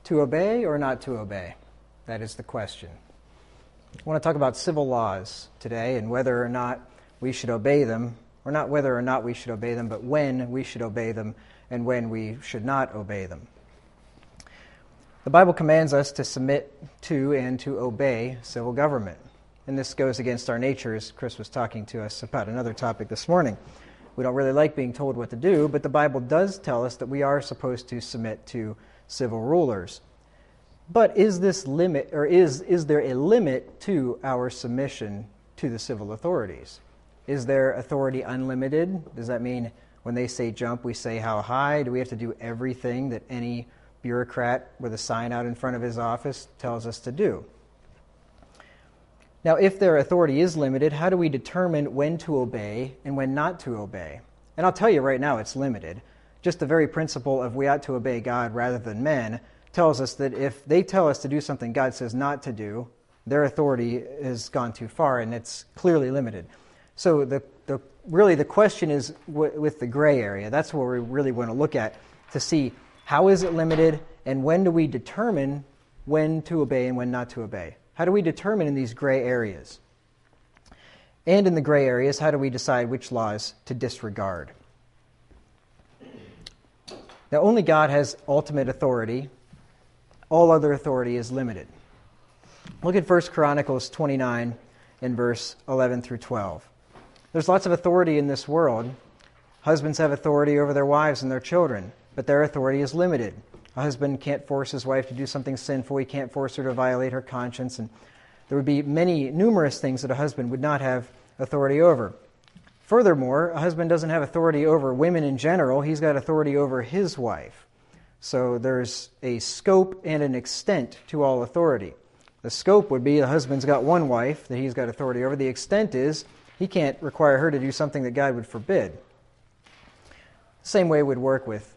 To obey or not to obey? That is the question. I want to talk about civil laws today and whether or not we should obey them, or not whether or not we should obey them, but when we should obey them and when we should not obey them. The Bible commands us to submit to and to obey civil government. And this goes against our nature, as Chris was talking to us about another topic this morning. We don't really like being told what to do, but the Bible does tell us that we are supposed to submit to civil rulers. But is there a limit to our submission to the civil authorities? Is their authority unlimited? Does that mean when they say jump, we say how high? Do we have to do everything that any bureaucrat with a sign out in front of his office tells us to do? Now, if their authority is limited, how do we determine when to obey and when not to obey? And I'll tell you right now, it's limited. Just the very principle of we ought to obey God rather than men tells us that if they tell us to do something God says not to do, their authority has gone too far and it's clearly limited. So the question is with the gray area. That's what we really want to look at to see how is it limited and when do we determine when to obey and when not to obey. How do we determine in these gray areas? And in the gray areas, how do we decide which laws to disregard? Now, only God has ultimate authority. All other authority is limited. Look at 1 Chronicles 29 and verse 11 through 12. There's lots of authority in this world. Husbands have authority over their wives and their children, but their authority is limited. A husband can't force his wife to do something sinful. He can't force her to violate her conscience. And there would be numerous things that a husband would not have authority over. Furthermore, a husband doesn't have authority over women in general. He's got authority over his wife. So there's a scope and an extent to all authority. The scope would be the husband's got one wife that he's got authority over. The extent is he can't require her to do something that God would forbid. Same way it would work with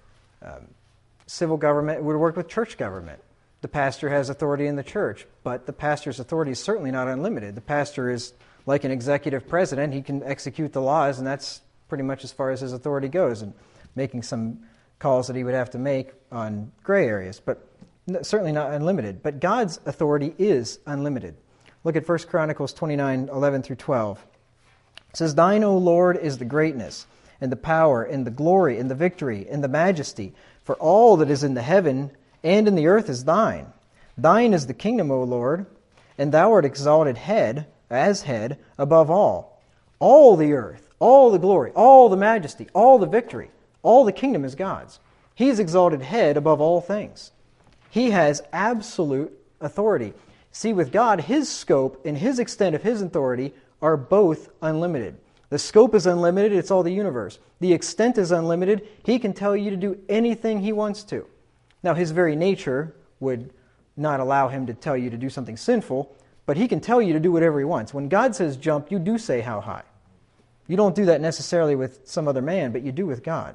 civil government. It would work with church government. The pastor has authority in the church, but the pastor's authority is certainly not unlimited. The pastor is like an executive president. He can execute the laws, and that's pretty much as far as his authority goes, and making some calls that he would have to make on gray areas, but certainly not unlimited. But God's authority is unlimited. Look at 1 Chronicles 29, 11 through 12. It says, "Thine, O Lord, is the greatness, and the power, and the glory, and the victory, and the majesty. For all that is in the heaven and in the earth is thine. Thine is the kingdom, O Lord, and thou art exalted as head above all. All the earth, all the glory, all the majesty, all the victory, all the kingdom is God's. He is exalted head above all things." He has absolute authority. See, with God, His scope and His extent of His authority are both unlimited. The scope is unlimited, it's all the universe. The extent is unlimited. He can tell you to do anything He wants to. Now, His very nature would not allow Him to tell you to do something sinful, but He can tell you to do whatever He wants. When God says jump, you do say how high. You don't do that necessarily with some other man, but you do with God.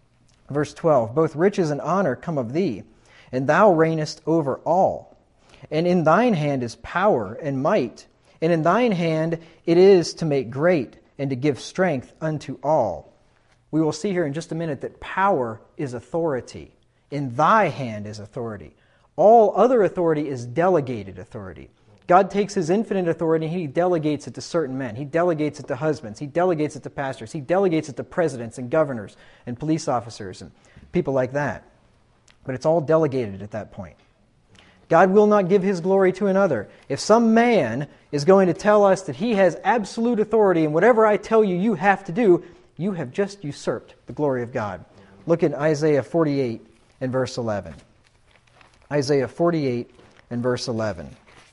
Verse 12, "Both riches and honor come of Thee, and Thou reignest over all. And in Thine hand is power and might, and in Thine hand it is to make great and to give strength unto all." We will see here in just a minute that power is authority. In Thy hand is authority. All other authority is delegated authority. God takes His infinite authority and He delegates it to certain men. He delegates it to husbands. He delegates it to pastors. He delegates it to presidents and governors and police officers and people like that. But it's all delegated at that point. God will not give His glory to another. If some man is going to tell us that he has absolute authority and whatever I tell you, you have to do, you have just usurped the glory of God. Look at Isaiah 48 and verse 11. Isaiah 48 and verse 11.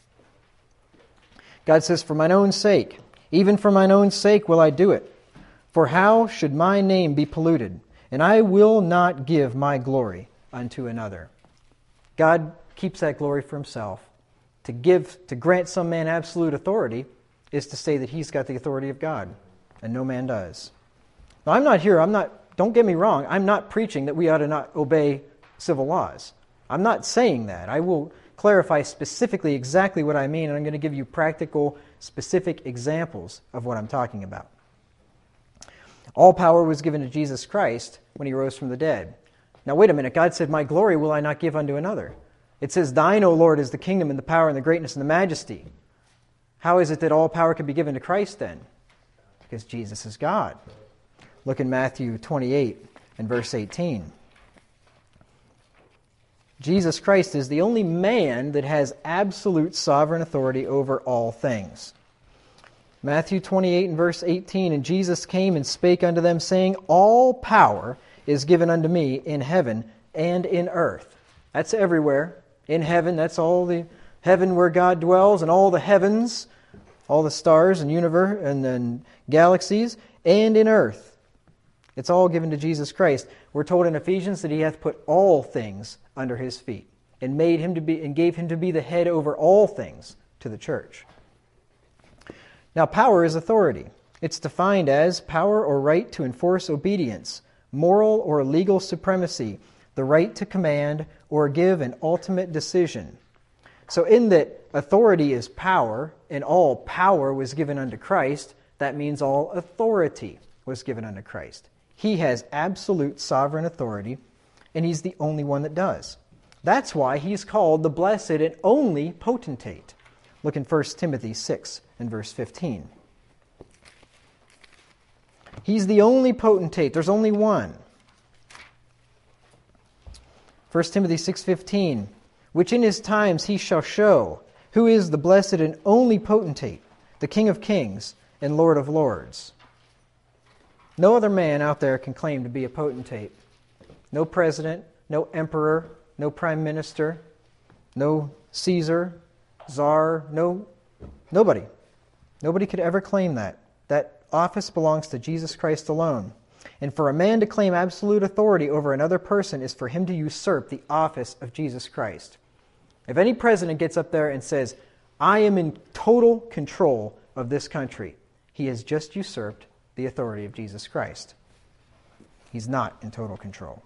God says, "For mine own sake, even for mine own sake will I do it. For how should my name be polluted? And I will not give my glory unto another." God keeps that glory for Himself. To grant some man absolute authority is to say that he's got the authority of God, and no man does. Now, don't get me wrong, I'm not preaching that we ought to not obey civil laws. I'm not saying that. I will clarify specifically exactly what I mean, and I'm going to give you practical, specific examples of what I'm talking about. All power was given to Jesus Christ when He rose from the dead. Now, wait a minute. God said, "My glory will I not give unto another." It says, "Thine, O Lord, is the kingdom and the power and the greatness and the majesty." How is it that all power can be given to Christ then? Because Jesus is God. Look in Matthew 28 and verse 18. Jesus Christ is the only man that has absolute sovereign authority over all things. Matthew 28 and verse 18, "And Jesus came and spake unto them, saying, All power is given unto me in heaven and in earth." That's everywhere. In heaven, that's all the heaven where God dwells, and all the heavens, all the stars and universe and then galaxies, and in earth. It's all given to Jesus Christ. We're told in Ephesians that He hath put all things under His feet and made Him to be and gave Him to be the head over all things to the church. Now, power is authority. It's defined as power or right to enforce obedience, moral or legal supremacy, the right to command or give an ultimate decision. So in that authority is power, and all power was given unto Christ, that means all authority was given unto Christ. He has absolute sovereign authority, and He's the only one that does. That's why He's called the blessed and only potentate. Look in 1 Timothy 6 and verse 15. He's the only potentate. There's only one. 1 Timothy 6:15, "Which in His times He shall show, who is the blessed and only potentate, the King of kings and Lord of lords." No other man out there can claim to be a potentate. No president, no emperor, no prime minister, no Caesar, czar, nobody. Nobody could ever claim that. That office belongs to Jesus Christ alone. And for a man to claim absolute authority over another person is for him to usurp the office of Jesus Christ. If any president gets up there and says, "I am in total control of this country," he has just usurped the authority of Jesus Christ. He's not in total control.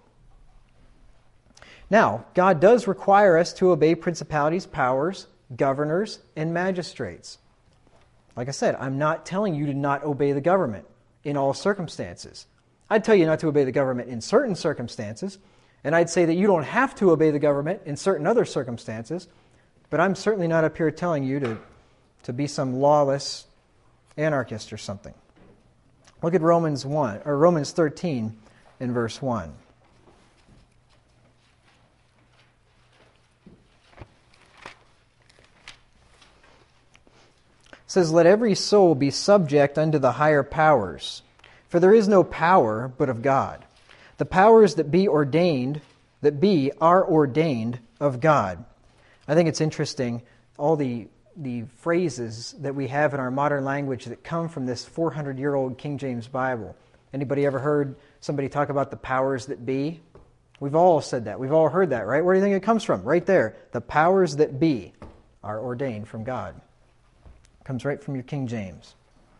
Now, God does require us to obey principalities, powers, governors, and magistrates. Like I said, I'm not telling you to not obey the government in all circumstances. I'd tell you not to obey the government in certain circumstances, and I'd say that you don't have to obey the government in certain other circumstances, but I'm certainly not up here telling you to be some lawless anarchist or something. Look at Romans 13 in verse 1. It says, "Let every soul be subject unto the higher powers. For there is no power but of God. The powers that be are ordained of God." I think it's interesting, all the phrases that we have in our modern language that come from this 400-year-old King James Bible. Anybody ever heard somebody talk about the powers that be? We've all said that. We've all heard that, right? Where do you think it comes from? Right there. The powers that be are ordained from God. It comes right from your King James.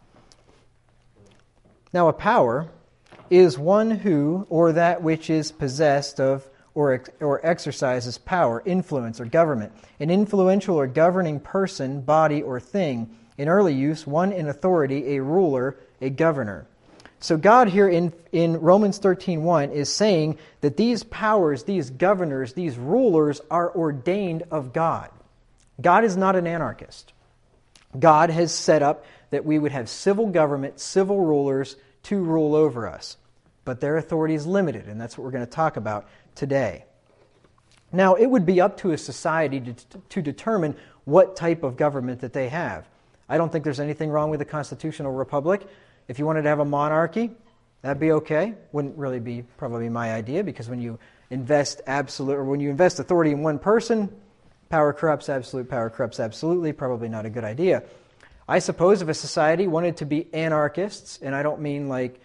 Now, a power is one who, or that which is possessed of, or exercises power, influence, or government. An influential or governing person, body, or thing. In early use, one in authority, a ruler, a governor. So God here in Romans 13:1 is saying that these powers, these governors, these rulers are ordained of God. God is not an anarchist. God has set up that we would have civil government, civil rulers to rule over us. But their authority is limited, and that's what we're going to talk about today. Now, it would be up to a society to determine what type of government that they have. I don't think there's anything wrong with a constitutional republic. If you wanted to have a monarchy, that'd be okay. Wouldn't really be probably my idea, because when you invest authority in one person, power corrupts absolutely, probably not a good idea. I suppose if a society wanted to be anarchists, and I don't mean like,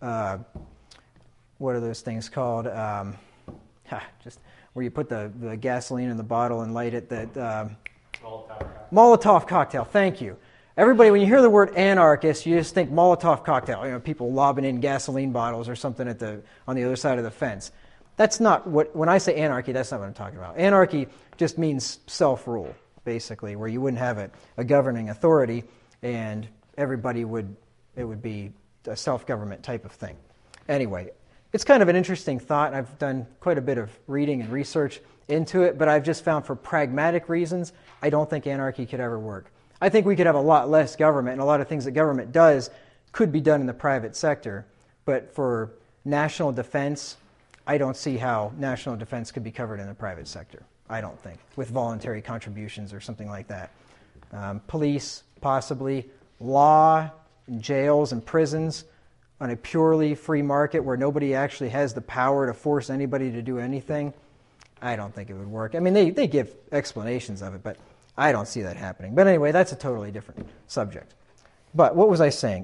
what are those things called? Just where you put the gasoline in the bottle and light it. Molotov cocktail. Thank you. Everybody, when you hear the word anarchist, you just think Molotov cocktail. People lobbing in gasoline bottles or something on the other side of the fence. That's not when I say anarchy, that's not what I'm talking about. Anarchy just means self-rule, basically, where you wouldn't have a governing authority and everybody it would be a self-government type of thing. Anyway, It's kind of an interesting thought, and I've done quite a bit of reading and research into it, but I've just found for pragmatic reasons, I don't think anarchy could ever work. I think we could have a lot less government, and a lot of things that government does could be done in the private sector. But for national defense, I don't see how national defense could be covered in the private sector. I don't think, with voluntary contributions or something like that. Police, possibly. Law, jails, and prisons on a purely free market where nobody actually has the power to force anybody to do anything, I don't think it would work. I mean, they give explanations of it, but I don't see that happening. But anyway, that's a totally different subject. But what was I saying?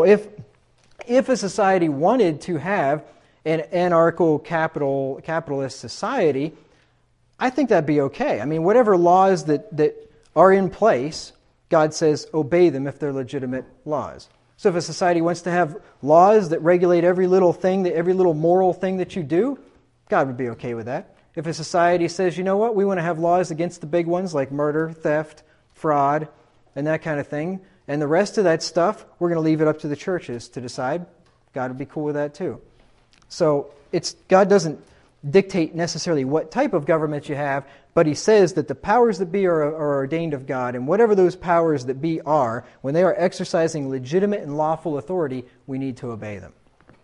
If a society wanted to have an anarcho-capitalist society, I think that'd be okay. I mean, whatever laws that are in place, God says obey them if they're legitimate laws. So if a society wants to have laws that regulate every little thing, every little moral thing that you do, God would be okay with that. If a society says, you know what, we want to have laws against the big ones like murder, theft, fraud, and that kind of thing, and the rest of that stuff, we're going to leave it up to the churches to decide, God would be cool with that too. So God doesn't dictate necessarily what type of government you have, but He says that the powers that be are ordained of God, and whatever those powers that be are, when they are exercising legitimate and lawful authority, we need to obey them.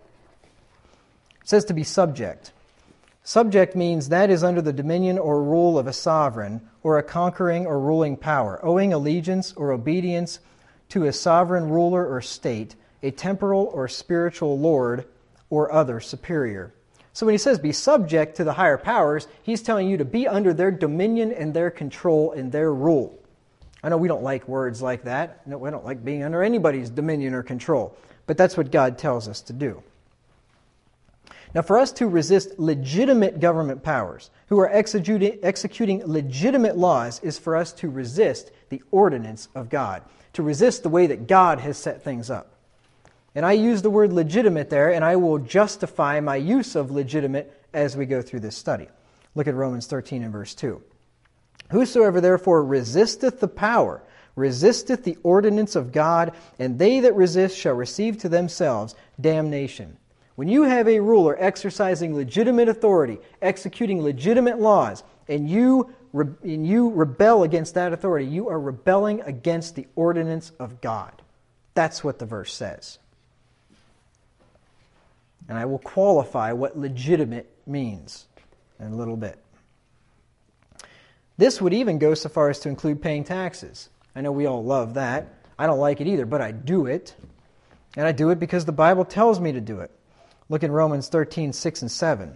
It says to be subject. Subject means that is under the dominion or rule of a sovereign or a conquering or ruling power, owing allegiance or obedience to a sovereign ruler or state, a temporal or spiritual lord or other superior. So when He says be subject to the higher powers, He's telling you to be under their dominion and their control and their rule. I know we don't like words like that. No, we don't like being under anybody's dominion or control. But that's what God tells us to do. Now, for us to resist legitimate government powers who are executing legitimate laws is for us to resist the ordinance of God, to resist the way that God has set things up. And I use the word legitimate there, and I will justify my use of legitimate as we go through this study. Look at Romans 13 and verse 2. Whosoever therefore resisteth the power, resisteth the ordinance of God, and they that resist shall receive to themselves damnation. When you have a ruler exercising legitimate authority, executing legitimate laws, and you rebel against that authority, you are rebelling against the ordinance of God. That's what the verse says. And I will qualify what legitimate means in a little bit. This would even go so far as to include paying taxes. I know we all love that. I don't like it either, but I do it. And I do it because the Bible tells me to do it. Look at Romans 13, 6 and 7.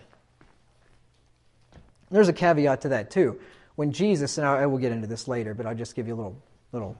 There's a caveat to that too. When Jesus, and I will get into this later, but I'll just give you a little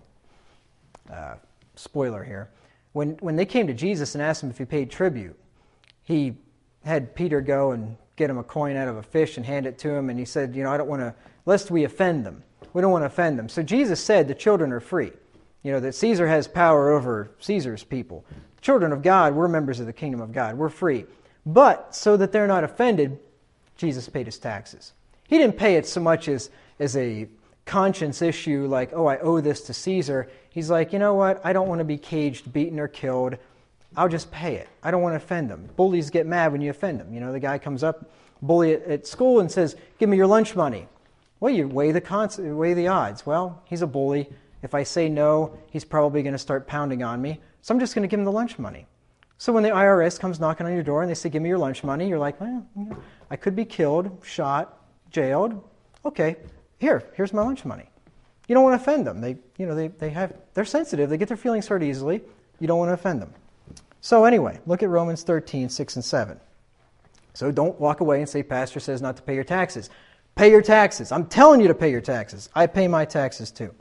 spoiler here. When they came to Jesus and asked Him if He paid tribute, He had Peter go and get him a coin out of a fish and hand it to him, and He said, I don't want to, lest we offend them. We don't want to offend them. So Jesus said the children are free. That Caesar has power over Caesar's people. Children of God, we're members of the kingdom of God. We're free. But so that they're not offended, Jesus paid His taxes. He didn't pay it so much as a conscience issue like, I owe this to Caesar. He's like, you know what? I don't want to be caged, beaten, or killed. I'll just pay it. I don't want to offend them. Bullies get mad when you offend them. The guy comes up, bully at school, and says, give me your lunch money. Well, you weigh the odds. Well, he's a bully. If I say no, he's probably going to start pounding on me. So I'm just going to give him the lunch money. So when the IRS comes knocking on your door and they say, give me your lunch money, you're like, well, I could be killed, shot, jailed. Okay, here's my lunch money. You don't want to offend them. They're sensitive. They get their feelings hurt easily. You don't want to offend them. So anyway, look at Romans 13, 6 and 7. So don't walk away and say, Pastor says not to pay your taxes. Pay your taxes. I'm telling you to pay your taxes. I pay my taxes too.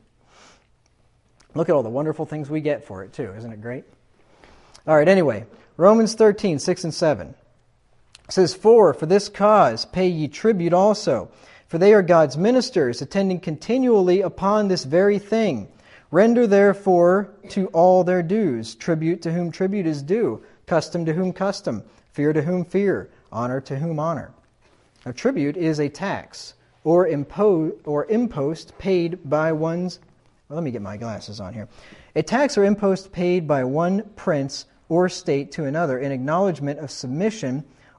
Look at all the wonderful things we get for it too. Isn't it great? All right, anyway, Romans 13, 6 and 7. It says, For this cause pay ye tribute also, for they are God's ministers, attending continually upon this very thing. Render therefore to all their dues, tribute to whom tribute is due, custom to whom custom, fear to whom fear, honor to whom honor. Now, tribute is a tax or impost paid by one's... Well, let me get my glasses on here. A tax or impost paid by one prince or state to another in acknowledgement of submission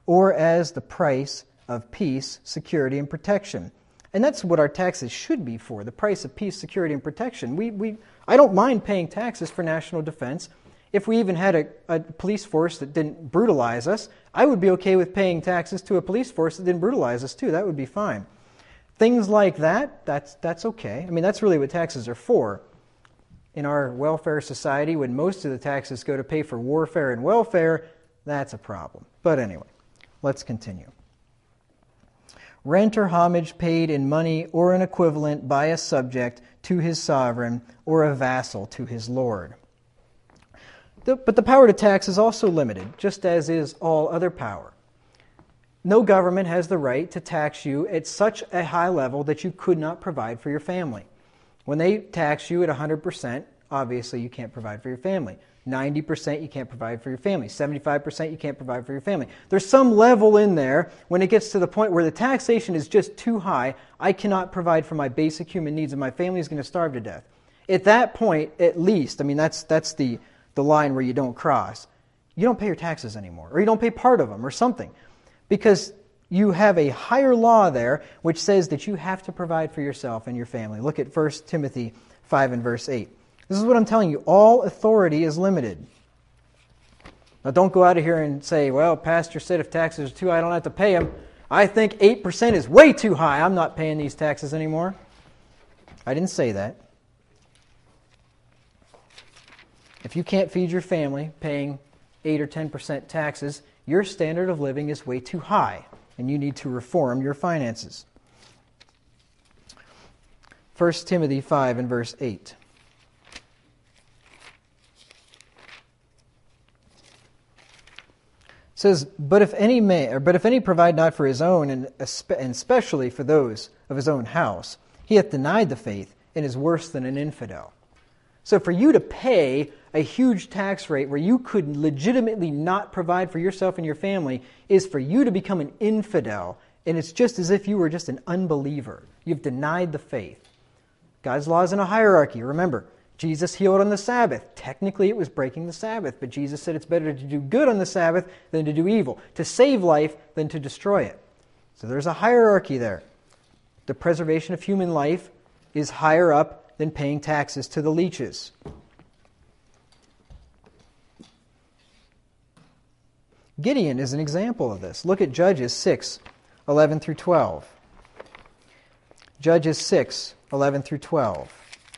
or as the price of peace, security, and protection. And that's what our taxes should be for, the price of peace, security, and protection. I don't mind paying taxes for national defense. If we even had a police force that didn't brutalize us, I would be okay with paying taxes to a police force that didn't brutalize us too. That would be fine. Things like that, that's okay. I mean, that's really what taxes are for. In our welfare society, when most of the taxes go to pay for warfare and welfare, that's a problem. But anyway, let's continue. Rent or homage paid in money or an equivalent by a subject to his sovereign or a vassal to his lord. But the power to tax is also limited, just as is all other power. No government has the right to tax you at such a high level that you could not provide for your family. When they tax you at 100%, obviously you can't provide for your family. 90% you can't provide for your family. 75% you can't provide for your family. There's some level in there when it gets to the point where the taxation is just too high. I cannot provide for my basic human needs and my family is going to starve to death. At that point, at least, I mean, that's the line where you don't cross. You don't pay your taxes anymore, or you don't pay part of them or something, because you have a higher law there which says that you have to provide for yourself and your family. Look at 1 Timothy 5 and verse 8. This is what I'm telling you. All authority is limited. Now don't go out of here and say, well, pastor said if taxes are too high, I don't have to pay them. I think 8% is way too high. I'm not paying these taxes anymore. I didn't say that. If you can't feed your family paying 8 or 10% taxes, your standard of living is way too high, and you need to reform your finances. 1 Timothy 5 and verse 8. It says, But if any provide not for his own, and especially for those of his own house, he hath denied the faith, and is worse than an infidel. So for you to pay a huge tax rate where you could legitimately not provide for yourself and your family is for you to become an infidel, and it's just as if you were just an unbeliever. You've denied the faith. God's law is in a hierarchy. Remember, Jesus healed on the Sabbath. Technically, it was breaking the Sabbath, but Jesus said it's better to do good on the Sabbath than to do evil, to save life than to destroy it. So there's a hierarchy there. The preservation of human life is higher up than paying taxes to the leeches. Gideon is an example of this. Look at Judges 6, 11 through 12. Judges 6, 11 through 12.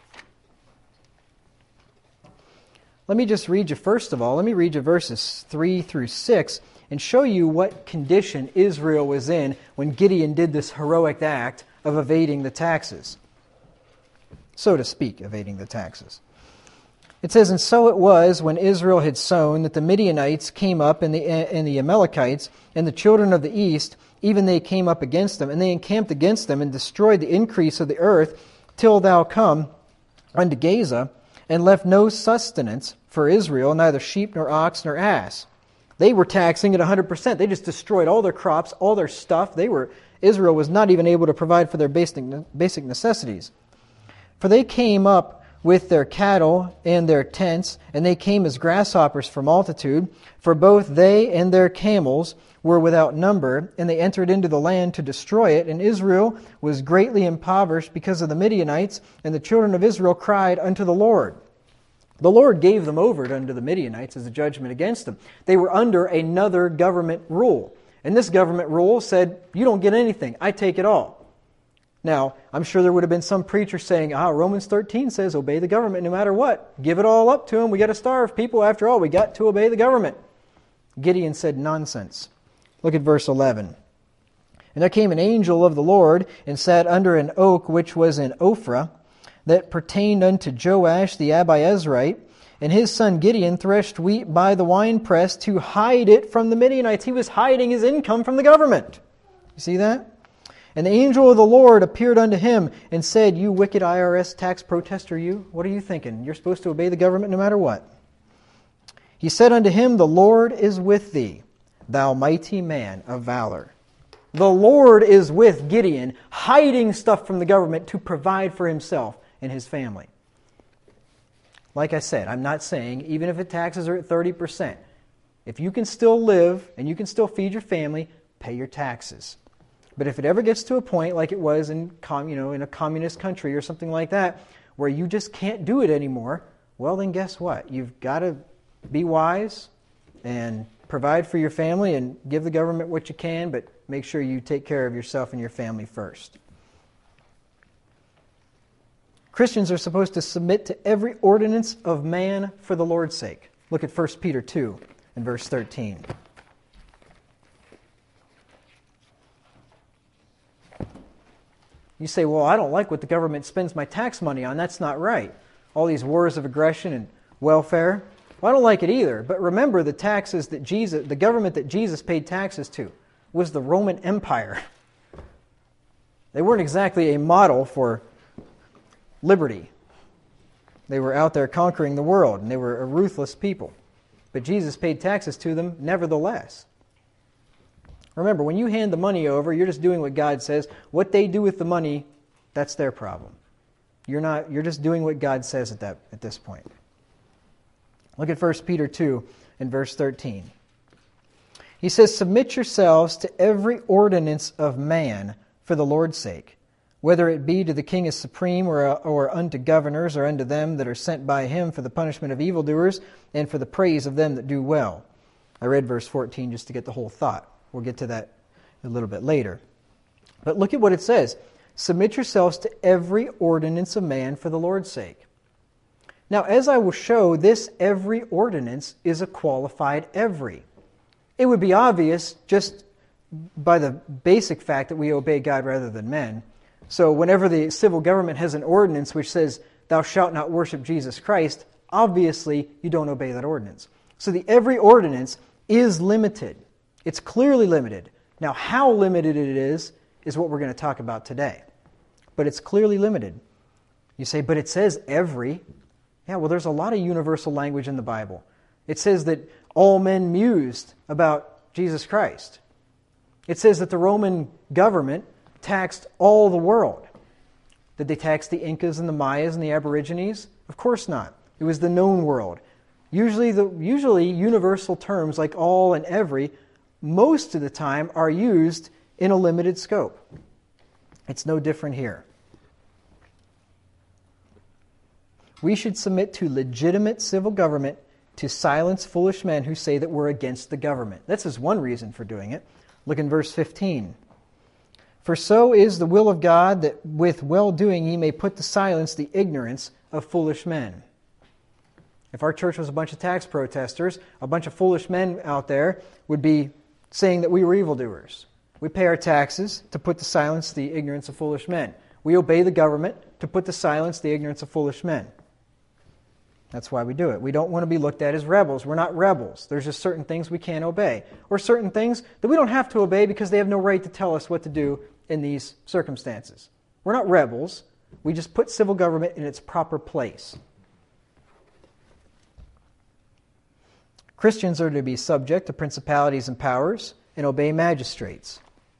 Let me just read you, first of all, let me read you verses 3 through 6 and show you what condition Israel was in when Gideon did this heroic act of evading the taxes. So to speak, evading the taxes. It says, And so it was, when Israel had sown, that the Midianites came up, and the Amalekites, and the children of the east, even they came up against them, and they encamped against them, and destroyed the increase of the earth, till thou come unto Gaza, and left no sustenance for Israel, neither sheep, nor ox, nor ass. They were taxing at 100%. They just destroyed all their crops, all their stuff. Israel was not even able to provide for their basic necessities. For they came up with their cattle and their tents, and they came as grasshoppers for multitude, for both they and their camels were without number, and they entered into the land to destroy it. And Israel was greatly impoverished because of the Midianites, and the children of Israel cried unto the Lord. The Lord gave them over unto the Midianites as a judgment against them. They were under another government rule. And this government rule said, you don't get anything, I take it all. Now, I'm sure there would have been some preacher saying, Romans 13 says, obey the government no matter what. Give it all up to them. We got to starve people. After all, we got to obey the government. Gideon said, nonsense. Look at verse 11. And there came an angel of the Lord, and sat under an oak which was in Ophrah, that pertained unto Joash the Abiezrite, and his son Gideon threshed wheat by the winepress to hide it from the Midianites. He was hiding his income from the government. You see that? And the angel of the Lord appeared unto him and said, You wicked IRS tax protester, you, what are you thinking? You're supposed to obey the government no matter what. He said unto him, The Lord is with thee, thou mighty man of valor. The Lord is with Gideon, hiding stuff from the government to provide for himself and his family. Like I said, I'm not saying, even if the taxes are at 30%, If you can still live and you can still feed your family, pay your taxes. But if it ever gets to a point like it was in a communist country or something like that, where you just can't do it anymore, well then guess what? You've got to be wise and provide for your family and give the government what you can, but make sure you take care of yourself and your family first. Christians are supposed to submit to every ordinance of man for the Lord's sake. Look at 1 Peter 2 and verse 13. You say, well, I don't like what the government spends my tax money on. That's not right. All these wars of aggression and welfare. Well, I don't like it either. But remember, the government that Jesus paid taxes to was the Roman Empire. They weren't exactly a model for liberty. They were out there conquering the world, and they were a ruthless people. But Jesus paid taxes to them nevertheless. Remember, when you hand the money over, you're just doing what God says. What they do with the money, that's their problem. You're just doing what God says at this point. Look at 1 Peter 2 and verse 13. He says, "Submit yourselves to every ordinance of man for the Lord's sake, whether it be to the king as supreme, or unto governors, or unto them that are sent by him for the punishment of evildoers, and for the praise of them that do well." I read verse 14 just to get the whole thought. We'll get to that a little bit later. But look at what it says. Submit yourselves to every ordinance of man for the Lord's sake. Now, as I will show, this every ordinance is a qualified every. It would be obvious just by the basic fact that we obey God rather than men. So whenever the civil government has an ordinance which says, "Thou shalt not worship Jesus Christ," obviously you don't obey that ordinance. So the every ordinance is limited. It's clearly limited. Now, how limited it is what we're going to talk about today. But it's clearly limited. You say, but it says every. Yeah, well, there's a lot of universal language in the Bible. It says that all men mused about Jesus Christ. It says that the Roman government taxed all the world. Did they tax the Incas and the Mayas and the Aborigines? Of course not. It was the known world. Usually universal terms like all and every, most of the time, are used in a limited scope. It's no different here. We should submit to legitimate civil government to silence foolish men who say that we're against the government. This is one reason for doing it. Look in verse 15. "For so is the will of God, that with well-doing ye may put to silence the ignorance of foolish men." If our church was a bunch of tax protesters, a bunch of foolish men out there would be saying that we were evildoers. We pay our taxes to put to silence the ignorance of foolish men. We obey the government to put to silence the ignorance of foolish men. That's why we do it. We don't want to be looked at as rebels. We're not rebels. There's just certain things we can't obey, or certain things that we don't have to obey because they have no right to tell us what to do in these circumstances. We're not rebels. We just put civil government in its proper place. Christians are to be subject to principalities and powers and obey magistrates.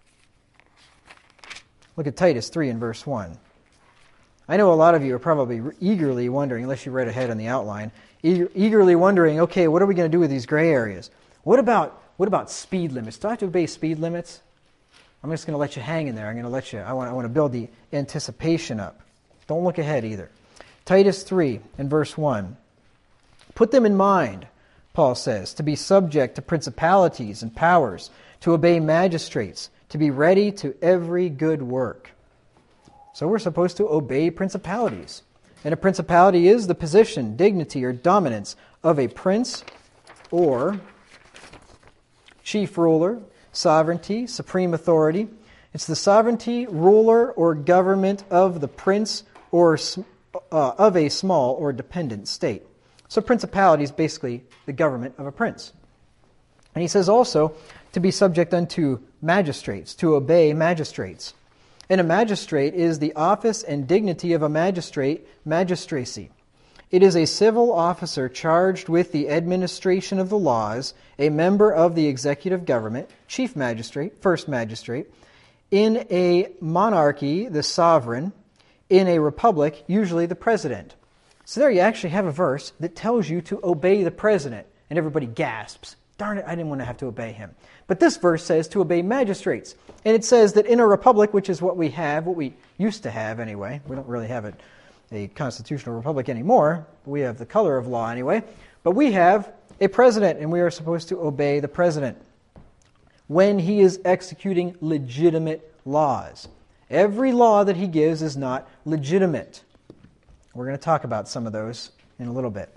Look at Titus 3 and verse 1. I know a lot of you are probably eagerly wondering, unless you read ahead on the outline, eagerly wondering, okay, what are we going to do with these gray areas? What about speed limits? Do I have to obey speed limits? I'm just going to let you hang in there. I want to build the anticipation up. Don't look ahead either. Titus 3 and verse 1. "Put them in mind," Paul says, "to be subject to principalities and powers, to obey magistrates, to be ready to every good work." So we're supposed to obey principalities. And a principality is the position, dignity, or dominance of a prince or chief ruler, sovereignty, supreme authority. It's the sovereignty, ruler, or government of the prince or of a small or dependent state. So principality is basically the government of a prince. And he says also to be subject unto magistrates, to obey magistrates. And a magistrate is the office and dignity of a magistrate, magistracy. It is a civil officer charged with the administration of the laws, a member of the executive government, chief magistrate, first magistrate. In a monarchy, the sovereign. In a republic, usually the president. So there you actually have a verse that tells you to obey the president. And everybody gasps. Darn it, I didn't want to have to obey him. But this verse says to obey magistrates. And it says that in a republic, which is what we have, what we used to have anyway, we don't really have a constitutional republic anymore, but we have the color of law anyway, but we have a president, and we are supposed to obey the president when he is executing legitimate laws. Every law that he gives is not legitimate. We're going to talk about some of those in a little bit.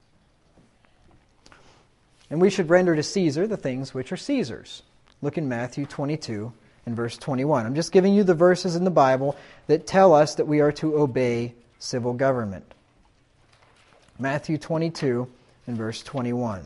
And we should render to Caesar the things which are Caesar's. Look in Matthew 22 and verse 21. I'm just giving you the verses in the Bible that tell us that we are to obey civil government. Matthew 22 and verse 21.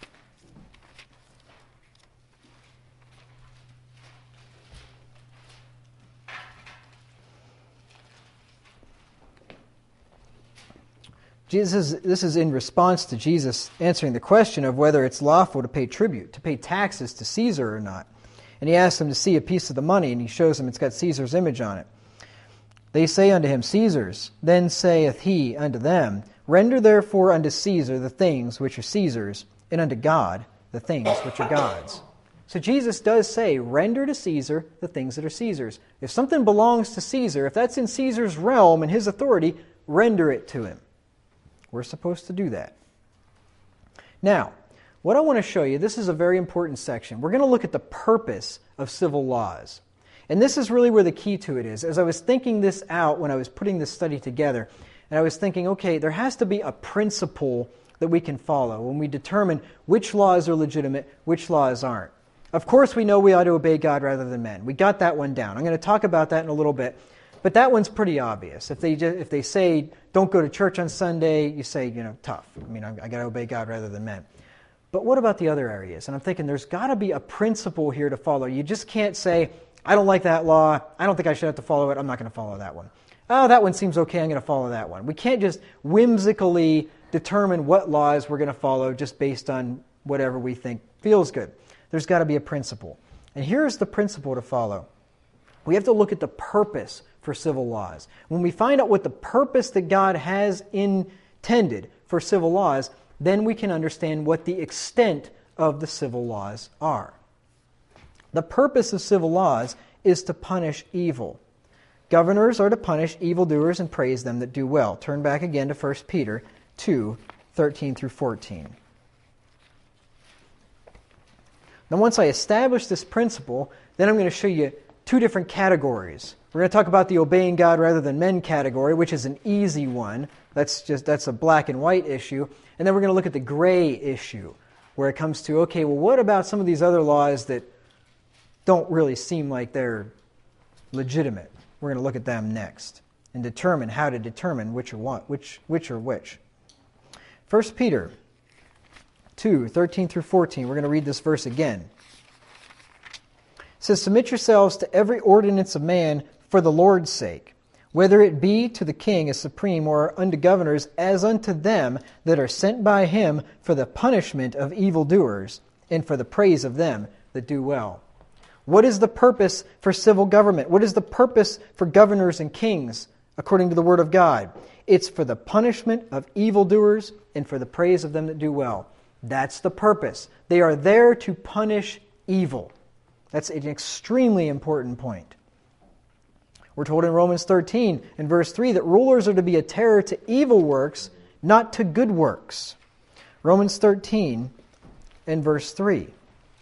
This is in response to Jesus answering the question of whether it's lawful to pay tribute, to pay taxes to Caesar or not. And he asks them to see a piece of the money, and he shows them it's got Caesar's image on it. They say unto him, Caesar's. Then saith he unto them, Render therefore unto Caesar the things which are Caesar's, and unto God the things which are God's. So Jesus does say, render to Caesar the things that are Caesar's. If something belongs to Caesar, if that's in Caesar's realm and his authority, render it to him. We're supposed to do that. Now, what I want to show you, this is a very important section. We're going to look at the purpose of civil laws. And this is really where the key to it is. As I was thinking this out when I was putting this study together, and I was thinking, okay, there has to be a principle that we can follow when we determine which laws are legitimate, which laws aren't. Of course, we know we ought to obey God rather than men. We got that one down. I'm going to talk about that in a little bit. But that one's pretty obvious. If they say, don't go to church on Sunday, you say, tough. I mean, I got to obey God rather than men. But what about the other areas? And I'm thinking there's got to be a principle here to follow. You just can't say, I don't like that law. I don't think I should have to follow it. I'm not going to follow that one. Oh, that one seems okay. I'm going to follow that one. We can't just whimsically determine what laws we're going to follow just based on whatever we think feels good. There's got to be a principle. And here's the principle to follow. We have to look at the purpose for civil laws. When we find out what the purpose that God has intended for civil laws, then we can understand what the extent of the civil laws are. The purpose of civil laws is to punish evil. Governors are to punish evildoers and praise them that do well. Turn back again to 1 Peter 2, 13 through 14. Now once I establish this principle, then I'm going to show you two different categories. We're going to talk about the obeying God rather than men category, which is an easy one. That's a black and white issue. And then we're going to look at the gray issue, where it comes to, okay, well, what about some of these other laws that don't really seem like they're legitimate? We're going to look at them next and determine how to determine which are what, which are which. 1 Peter 2, 13 through 14. We're going to read this verse again. It says, Submit yourselves to every ordinance of man for the Lord's sake, whether it be to the king as supreme, or unto governors as unto them that are sent by him for the punishment of evildoers, and for the praise of them that do well. What is the purpose for civil government? What is the purpose for governors and kings, according to the Word of God? It's for the punishment of evildoers and for the praise of them that do well. That's the purpose. They are there to punish evil. That's an extremely important point. We're told in Romans 13 and verse 3 that rulers are to be a terror to evil works, not to good works. Romans 13 and verse 3. It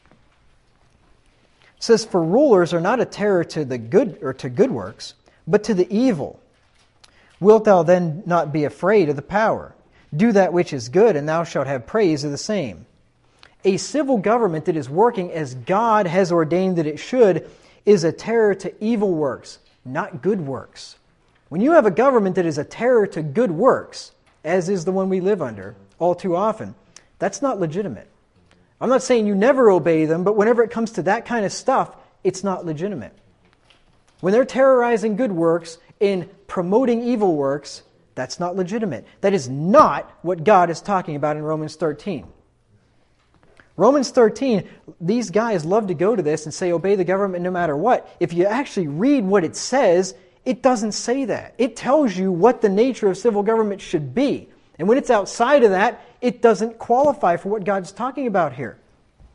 says, For rulers are not a terror to the good or to good works, but to the evil. Wilt thou then not be afraid of the power? Do that which is good, and thou shalt have praise of the same. A civil government that is working as God has ordained that it should is a terror to evil works, not good works. When you have a government that is a terror to good works, as is the one we live under all too often, that's not legitimate. I'm not saying you never obey them, but whenever it comes to that kind of stuff, it's not legitimate. When they're terrorizing good works and promoting evil works, that's not legitimate. That is not what God is talking about in Romans 13. Romans 13, these guys love to go to this and say, obey the government no matter what. If you actually read what it says, it doesn't say that. It tells you what the nature of civil government should be. And when it's outside of that, it doesn't qualify for what God's talking about here.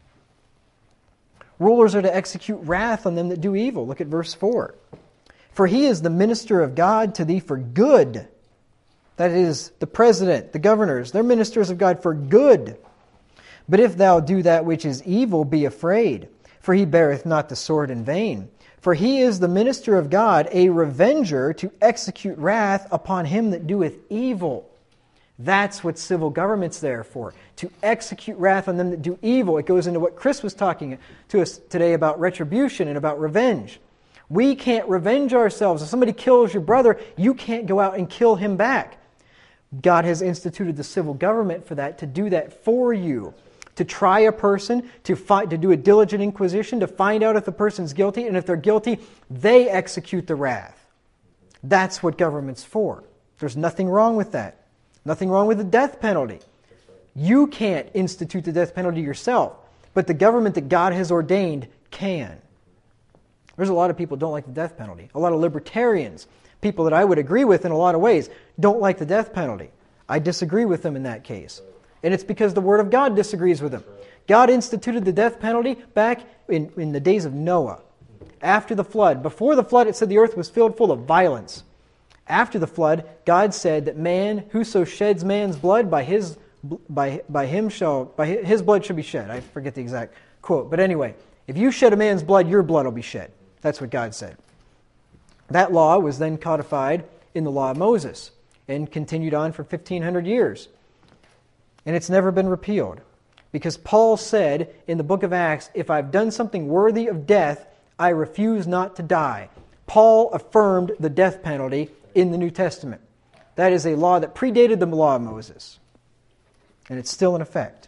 Rulers are to execute wrath on them that do evil. Look at verse 4. For he is the minister of God to thee for good. That is, the president, the governors, they're ministers of God for good. But if thou do that which is evil, be afraid, for he beareth not the sword in vain. For he is the minister of God, a revenger to execute wrath upon him that doeth evil. That's what civil government's there for, to execute wrath on them that do evil. It goes into what Chris was talking to us today about retribution and about revenge. We can't revenge ourselves. If somebody kills your brother, you can't go out and kill him back. God has instituted the civil government for that, to do that for you. To try a person, to do a diligent inquisition, to find out if the person's guilty, and if they're guilty, they execute the wrath. That's what government's for. There's nothing wrong with that. Nothing wrong with the death penalty. You can't institute the death penalty yourself, but the government that God has ordained can. There's a lot of people who don't like the death penalty. A lot of libertarians, people that I would agree with in a lot of ways, don't like the death penalty. I disagree with them in that case. And it's because the Word of God disagrees with them. God instituted the death penalty back in the days of Noah. After the flood. Before the flood, it said the earth was filled full of violence. After the flood, God said that man, whoso sheds man's blood, by his blood shall be shed. I forget the exact quote. But anyway, if you shed a man's blood, your blood will be shed. That's what God said. That law was then codified in the law of Moses and continued on for 1,500 years. And it's never been repealed. Because Paul said in the book of Acts, if I've done something worthy of death, I refuse not to die. Paul affirmed the death penalty in the New Testament. That is a law that predated the law of Moses. And it's still in effect.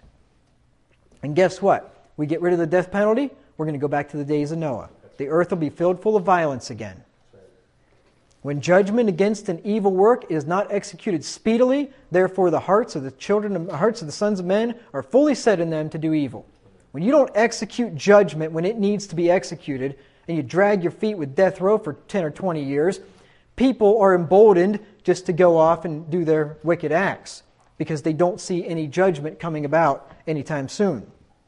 And guess what? We get rid of the death penalty, we're going to go back to the days of Noah. The earth will be filled full of violence again. When judgment against an evil work is not executed speedily, therefore the hearts of the sons of men are fully set in them to do evil. When you don't execute judgment when it needs to be executed, and you drag your feet with death row for 10 or 20 years, people are emboldened just to go off and do their wicked acts because they don't see any judgment coming about anytime soon.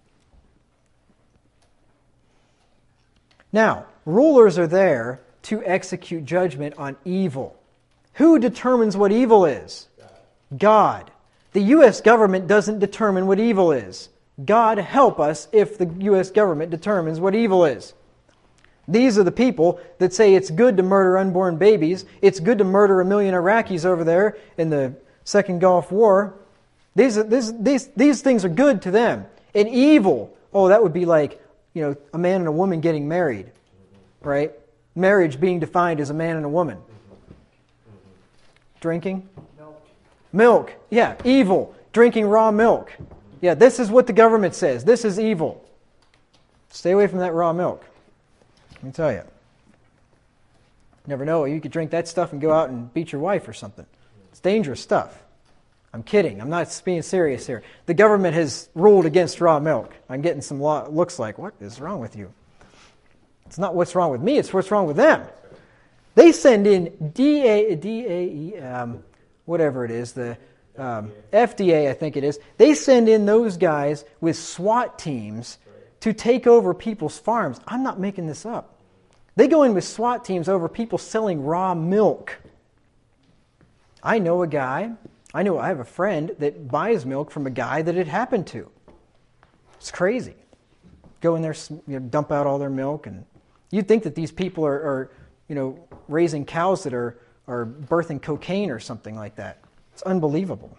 Now, rulers are there to execute judgment on evil. Who determines what evil is? God. The U.S. government doesn't determine what evil is. God help us if the U.S. government determines what evil is. These are the people that say it's good to murder unborn babies. It's good to murder 1 million Iraqis over there in the Second Gulf War. These things are good to them. And evil, that would be like, a man and a woman getting married, right? Marriage being defined as a man and a woman. Drinking? Milk. Yeah, evil. Drinking raw milk. Yeah, this is what the government says. This is evil. Stay away from that raw milk. Let me tell you. Never know. You could drink that stuff and go out and beat your wife or something. It's dangerous stuff. I'm kidding. I'm not being serious here. The government has ruled against raw milk. I'm getting some looks like, what is wrong with you? It's not what's wrong with me, it's what's wrong with them. They send in whatever it is, the FDA, I think it is. They send in those guys with SWAT teams to take over people's farms. I'm not making this up. They go in with SWAT teams over people selling raw milk. I have a friend that buys milk from a guy that it happened to. It's crazy. Go in there, dump out all their milk, and you'd think that these people are raising cows that are birthing cocaine or something like that. It's unbelievable.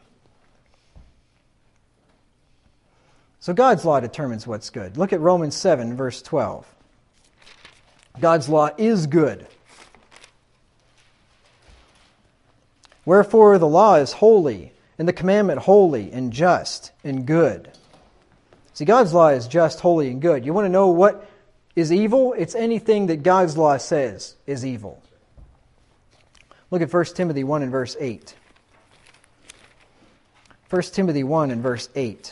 So God's law determines what's good. Look at Romans 7, verse 12. God's law is good. Wherefore the law is holy, and the commandment holy and just and good. See, God's law is just, holy, and good. You want to know what is evil? It's anything that God's law says is evil. Look at 1 Timothy 1 and verse 8. 1 Timothy 1 and verse 8.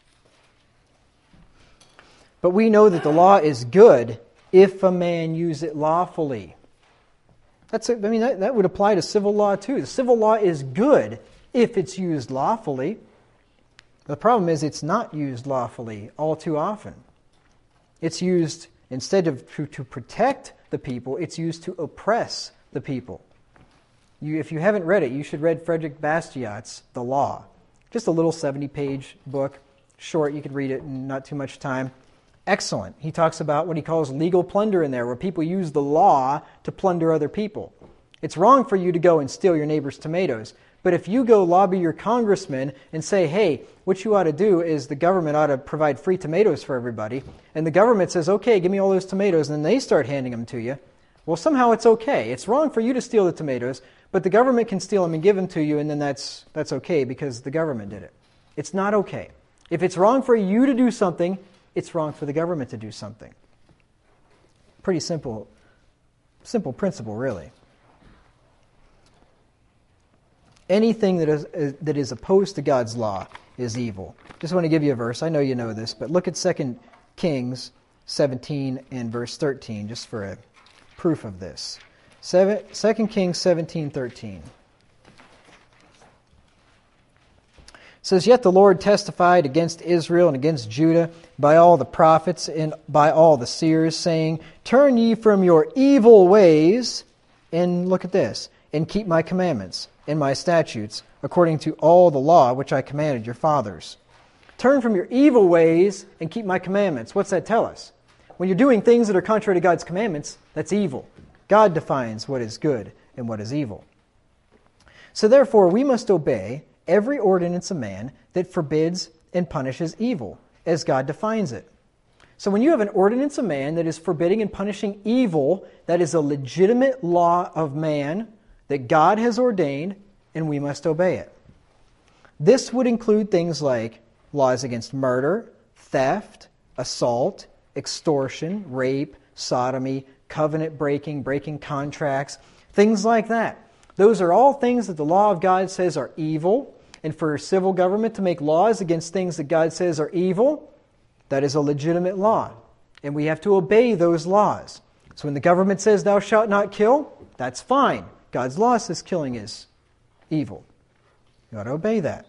But we know that the law is good if a man use it lawfully. That would apply to civil law too. The civil law is good if it's used lawfully. The problem is it's not used lawfully all too often. It's used, instead of to protect the people, it's used to oppress the people. If you haven't read it, you should read Frederick Bastiat's The Law. Just a little 70-page book, short, you can read it in not too much time. Excellent. He talks about what he calls legal plunder in there, where people use the law to plunder other people. It's wrong for you to go and steal your neighbor's tomatoes, but if you go lobby your congressman and say, hey, what you ought to do is the government ought to provide free tomatoes for everybody, and the government says, okay, give me all those tomatoes, and then they start handing them to you, well, somehow it's okay. It's wrong for you to steal the tomatoes, but the government can steal them and give them to you, and then that's okay because the government did it. It's not okay. If it's wrong for you to do something, it's wrong for the government to do something. Pretty simple principle, really. Anything that is opposed to God's law is evil. Just want to give you a verse. I know you know this, but look at 2 Kings 17 and verse 13, just for a proof of this. 2 Kings 17:13. Says, yet the Lord testified against Israel and against Judah by all the prophets and by all the seers, saying, turn ye from your evil ways, and look at this, and keep my commandments and my statutes, according to all the law which I commanded your fathers. Turn from your evil ways and keep my commandments. What's that tell us? When you're doing things that are contrary to God's commandments, that's evil. God defines what is good and what is evil. So therefore, we must obey every ordinance of man that forbids and punishes evil, as God defines it. So when you have an ordinance of man that is forbidding and punishing evil, that is a legitimate law of man that God has ordained, and we must obey it. This would include things like laws against murder, theft, assault, extortion, rape, sodomy, covenant breaking, breaking contracts, things like that. Those are all things that the law of God says are evil, and for civil government to make laws against things that God says are evil, that is a legitimate law, and we have to obey those laws. So when the government says, thou shalt not kill, that's fine. God's law says killing is evil. You ought to obey that.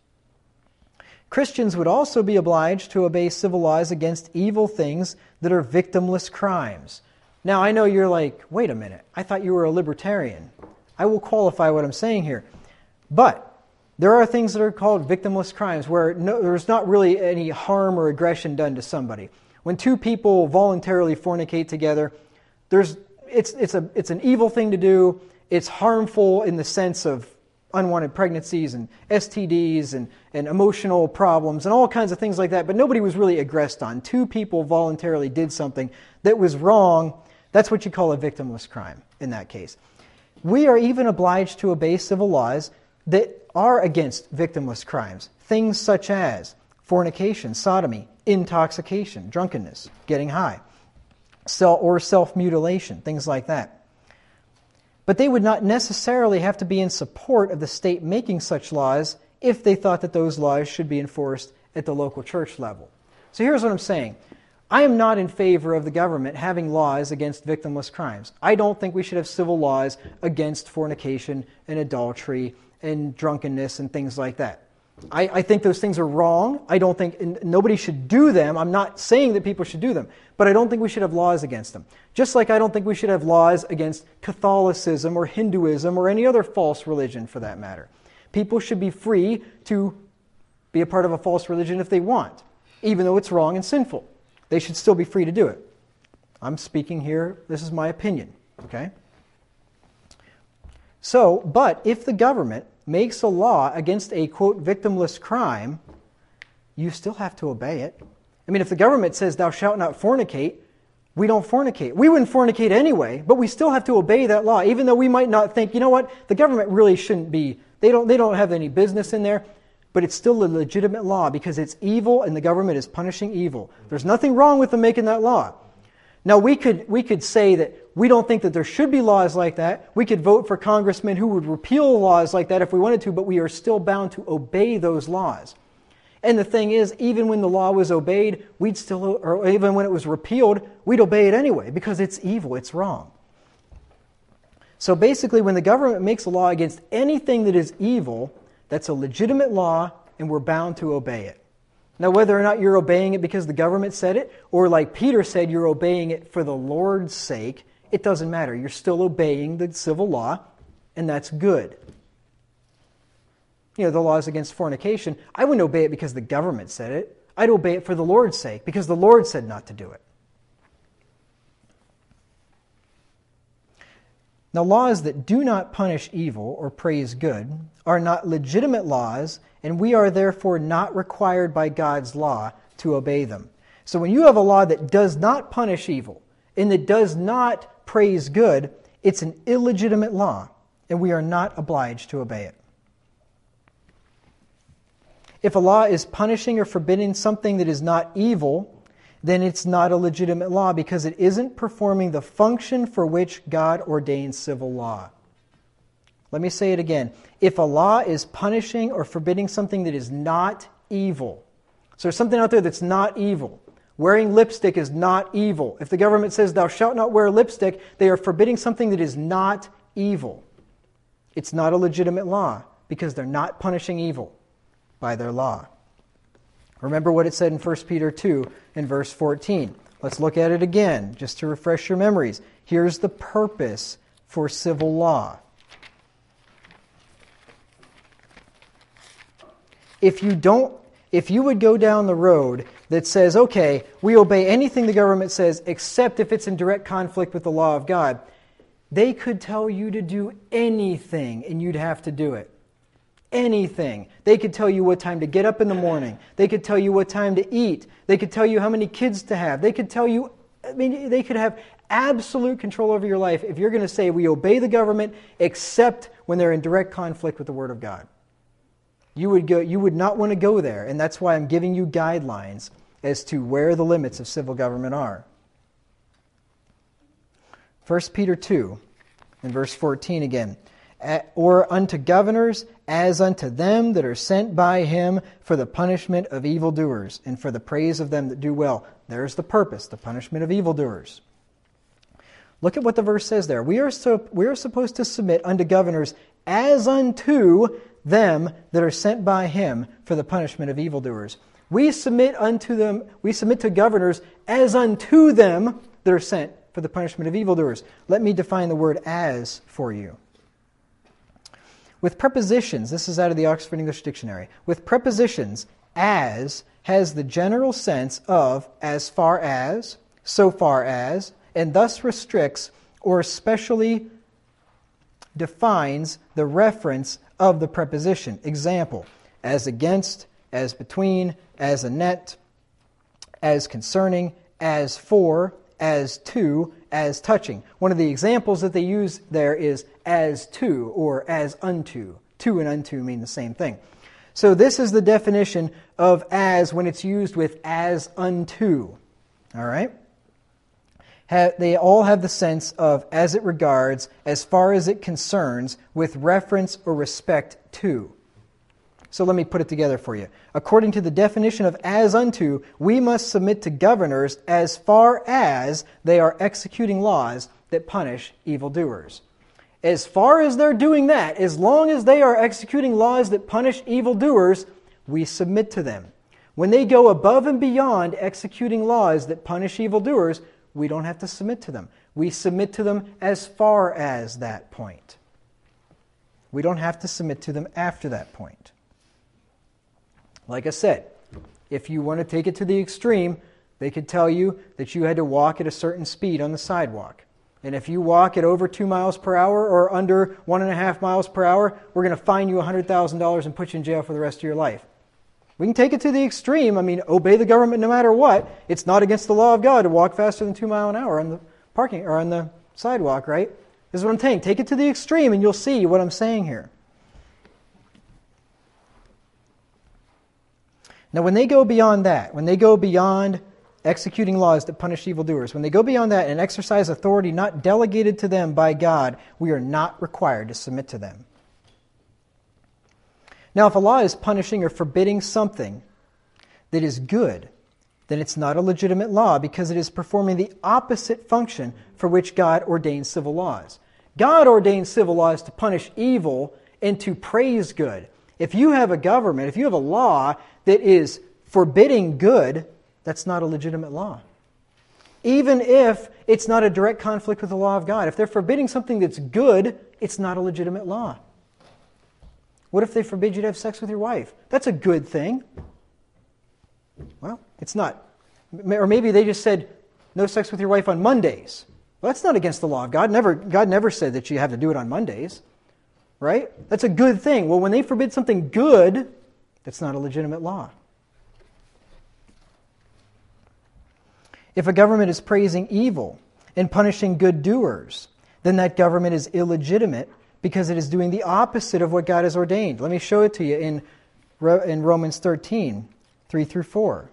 Christians would also be obliged to obey civil laws against evil things that are victimless crimes. Now, I know you're like, wait a minute, I thought you were a libertarian. I will qualify what I'm saying here. But there are things that are called victimless crimes where there's not really any harm or aggression done to somebody. When two people voluntarily fornicate together, it's an evil thing to do. It's harmful in the sense of unwanted pregnancies and STDs and emotional problems and all kinds of things like that, but nobody was really aggressed on. Two people voluntarily did something that was wrong. That's what you call a victimless crime in that case. We are even obliged to obey civil laws that are against victimless crimes. Things such as fornication, sodomy, intoxication, drunkenness, getting high, or self-mutilation, things like that. But they would not necessarily have to be in support of the state making such laws if they thought that those laws should be enforced at the local church level. So here's what I'm saying. I am not in favor of the government having laws against victimless crimes. I don't think we should have civil laws against fornication and adultery and drunkenness and things like that. I think those things are wrong. I don't think nobody should do them. I'm not saying that people should do them, but I don't think we should have laws against them. Just like I don't think we should have laws against Catholicism or Hinduism or any other false religion for that matter. People should be free to be a part of a false religion if they want, even though it's wrong and sinful. They should still be free to do it. I'm speaking here, this is my opinion, okay? So, but if the government makes a law against a, quote, victimless crime, you still have to obey it. I mean, if the government says, thou shalt not fornicate, we don't fornicate. We wouldn't fornicate anyway, but we still have to obey that law, even though we might not think, you know what, the government really shouldn't be, they don't have any business in there, but it's still a legitimate law because it's evil and the government is punishing evil. There's nothing wrong with them making that law. Now, we could say that we don't think that there should be laws like that. We could vote for congressmen who would repeal laws like that if we wanted to, but we are still bound to obey those laws. And the thing is, even when the law was obeyed, or even when it was repealed, we'd obey it anyway because it's evil, it's wrong. So basically, when the government makes a law against anything that is evil, that's a legitimate law and we're bound to obey it. Now, whether or not you're obeying it because the government said it, or like Peter said, you're obeying it for the Lord's sake, it doesn't matter. You're still obeying the civil law, and that's good. The laws against fornication, I wouldn't obey it because the government said it. I'd obey it for the Lord's sake, because the Lord said not to do it. Now, laws that do not punish evil or praise good are not legitimate laws, and we are therefore not required by God's law to obey them. So when you have a law that does not punish evil and that does not praise good, it's an illegitimate law, and we are not obliged to obey it. If a law is punishing or forbidding something that is not evil, then it's not a legitimate law because it isn't performing the function for which God ordains civil law. Let me say it again. If a law is punishing or forbidding something that is not evil, so there's something out there that's not evil. Wearing lipstick is not evil. If the government says, thou shalt not wear lipstick, they are forbidding something that is not evil. It's not a legitimate law because they're not punishing evil by their law. Remember what it said in 1 Peter 2 in verse 14. Let's look at it again, just to refresh your memories. Here's the purpose for civil law. If you would go down the road that says, okay, we obey anything the government says except if it's in direct conflict with the law of God, they could tell you to do anything and you'd have to do it. Anything. They could tell you what time to get up in the morning. They could tell you what time to eat. They could tell you how many kids to have. They could tell you, they could have absolute control over your life if you're going to say we obey the government except when they're in direct conflict with the Word of God. You would not want to go there, and that's why I'm giving you guidelines as to where the limits of civil government are. 1 Peter 2, in verse 14 again. Or unto governors, as unto them that are sent by him for the punishment of evildoers, and for the praise of them that do well. There's the purpose, the punishment of evildoers. Look at what the verse says there. We are supposed to submit unto governors as unto them that are sent by him for the punishment of evildoers. We submit to governors as unto them that are sent for the punishment of evildoers. Let me define the word as for you. With prepositions, this is out of the Oxford English Dictionary. With prepositions, as has the general sense of as far as, so far as, and thus restricts or specially defines the reference of the preposition. Example, as against, as between, as anent, as concerning, as for, as to, as touching. One of the examples that they use there is as to or as unto. To and unto mean the same thing. So this is the definition of as when it's used with as unto. All right? They all have the sense of as it regards, as far as it concerns, with reference or respect to. So let me put it together for you. According to the definition of as unto, we must submit to governors as far as they are executing laws that punish evildoers. As far as they're doing that, as long as they are executing laws that punish evildoers, we submit to them. When they go above and beyond executing laws that punish evildoers, we don't have to submit to them. We submit to them as far as that point. We don't have to submit to them after that point. Like I said, if you want to take it to the extreme, they could tell you that you had to walk at a certain speed on the sidewalk. And if you walk at over 2 miles per hour or under 1.5 miles per hour, we're going to fine you $100,000 and put you in jail for the rest of your life. We can take it to the extreme. I mean, obey the government no matter what. It's not against the law of God to walk faster than 2 miles an hour on the parking or on the sidewalk, right? This is what I'm saying. Take it to the extreme and you'll see what I'm saying here. Now, when they go beyond that, when they go beyond executing laws that punish evildoers, when they go beyond that and exercise authority not delegated to them by God, we are not required to submit to them. Now, if a law is punishing or forbidding something that is good, then it's not a legitimate law because it is performing the opposite function for which God ordains civil laws. God ordains civil laws to punish evil and to praise good. If you have a government, if you have a law that is forbidding good, that's not a legitimate law. Even if it's not a direct conflict with the law of God. If they're forbidding something that's good, it's not a legitimate law. What if they forbid you to have sex with your wife? That's a good thing. Well, it's not. Or maybe they just said, no sex with your wife on Mondays. Well, that's not against the law of God. God never said that you have to do it on Mondays. Right? That's a good thing. Well, when they forbid something good, that's not a legitimate law. If a government is praising evil and punishing good doers, then that government is illegitimate because it is doing the opposite of what God has ordained. Let me show it to you in Romans 13, 3 through 4.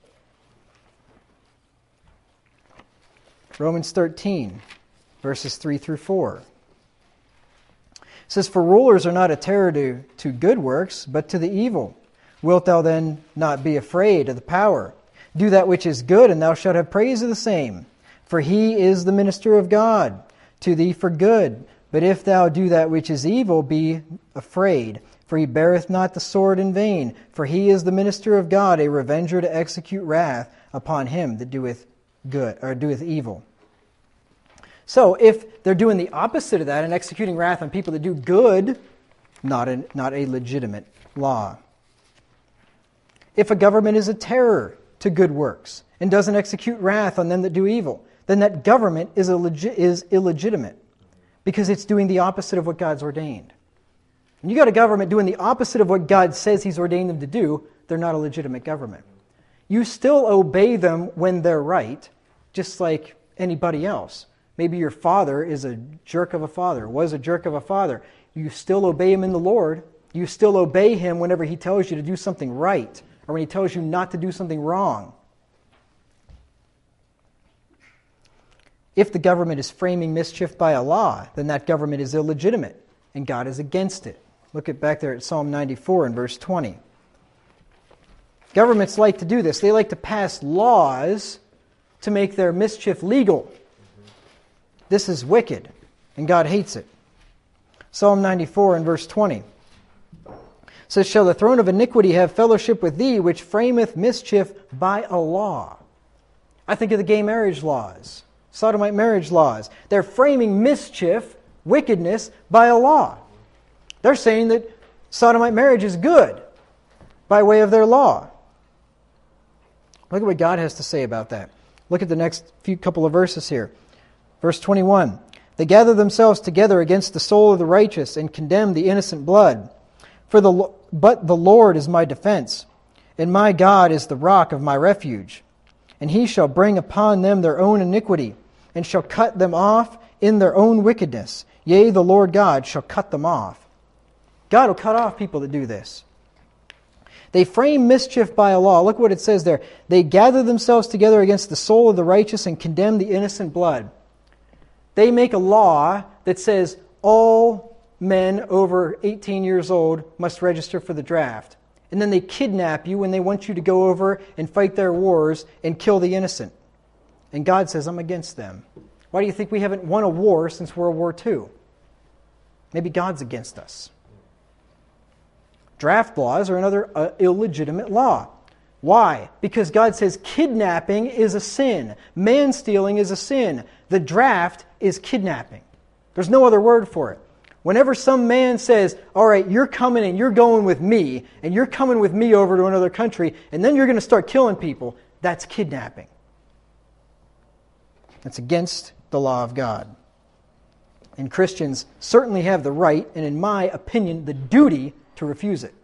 Romans 13, verses 3 through 4. It says, "For rulers are not a terror to good works, but to the evil. Wilt thou then not be afraid of the power? Do that which is good, and thou shalt have praise of the same. For he is the minister of God to thee for good. But if thou do that which is evil, be afraid. For he beareth not the sword in vain. For he is the minister of God, a revenger to execute wrath upon him that doeth good or doeth evil." So if they're doing the opposite of that and executing wrath on people that do good, not a legitimate law. If a government is a terror to good works and doesn't execute wrath on them that do evil, then that government is illegitimate because it's doing the opposite of what God's ordained. When you got a government doing the opposite of what God says He's ordained them to do, they're not a legitimate government. You still obey them when they're right, just like anybody else. Maybe your father is a jerk of a father, was a jerk of a father. You still obey him in the Lord. You still obey him whenever he tells you to do something right or when he tells you not to do something wrong. If the government is framing mischief by a law, then that government is illegitimate and God is against it. Look back there at Psalm 94 and verse 20. Governments like to do this. They like to pass laws to make their mischief legal. This is wicked, and God hates it. Psalm 94 and verse 20 says, "Shall the throne of iniquity have fellowship with thee, which frameth mischief by a law?" I think of the gay marriage laws, sodomite marriage laws. They're framing mischief, wickedness, by a law. They're saying that sodomite marriage is good by way of their law. Look at what God has to say about that. Look at the next couple of verses here. Verse 21, "They gather themselves together against the soul of the righteous and condemn the innocent blood. But the Lord is my defense, and my God is the rock of my refuge. And he shall bring upon them their own iniquity, and shall cut them off in their own wickedness. Yea, the Lord God shall cut them off." God will cut off people that do this. They frame mischief by a law. Look what it says there. "They gather themselves together against the soul of the righteous and condemn the innocent blood." They make a law that says all men over 18 years old must register for the draft. And then they kidnap you when they want you to go over and fight their wars and kill the innocent. And God says, I'm against them. Why do you think we haven't won a war since World War II? Maybe God's against us. Draft laws are another illegitimate law. Why? Because God says kidnapping is a sin. Man-stealing is a sin. The draft is kidnapping. There's no other word for it. Whenever some man says, all right, you're coming and you're going with me, and you're coming with me over to another country, and then you're going to start killing people, that's kidnapping. That's against the law of God. And Christians certainly have the right, and in my opinion, the duty to refuse it.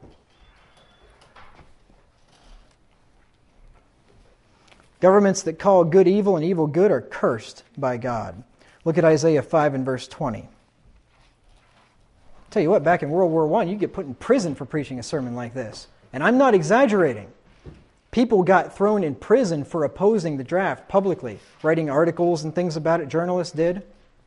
Governments that call good evil and evil good are cursed by God. Look at Isaiah 5 and verse 20. Tell you what, back in World War I, you get put in prison for preaching a sermon like this. And I'm not exaggerating. People got thrown in prison for opposing the draft publicly, writing articles and things about it. Journalists did.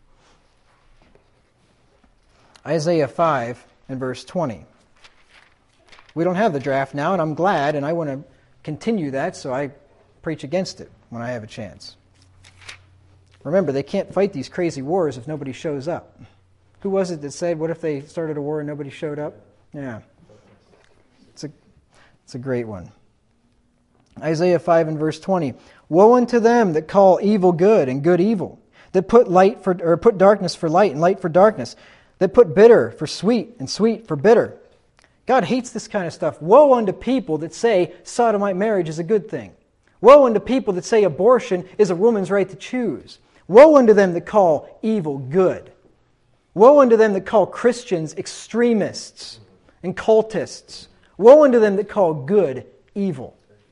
Isaiah 5 and verse 20. We don't have the draft now, and I'm glad, and I want to continue that, so I preach against it when I have a chance. Remember, they can't fight these crazy wars if nobody shows up. Who was it that said, what if they started a war and nobody showed up? Yeah. It's a great one. Isaiah 5 and verse 20. Woe unto them that call evil good and good evil, that put put darkness for light and light for darkness, that put bitter for sweet and sweet for bitter. God hates this kind of stuff. Woe unto people that say sodomite marriage is a good thing. Woe unto people that say abortion is a woman's right to choose. Woe unto them that call evil good. Woe unto them that call Christians extremists and cultists. Woe unto them that call good evil.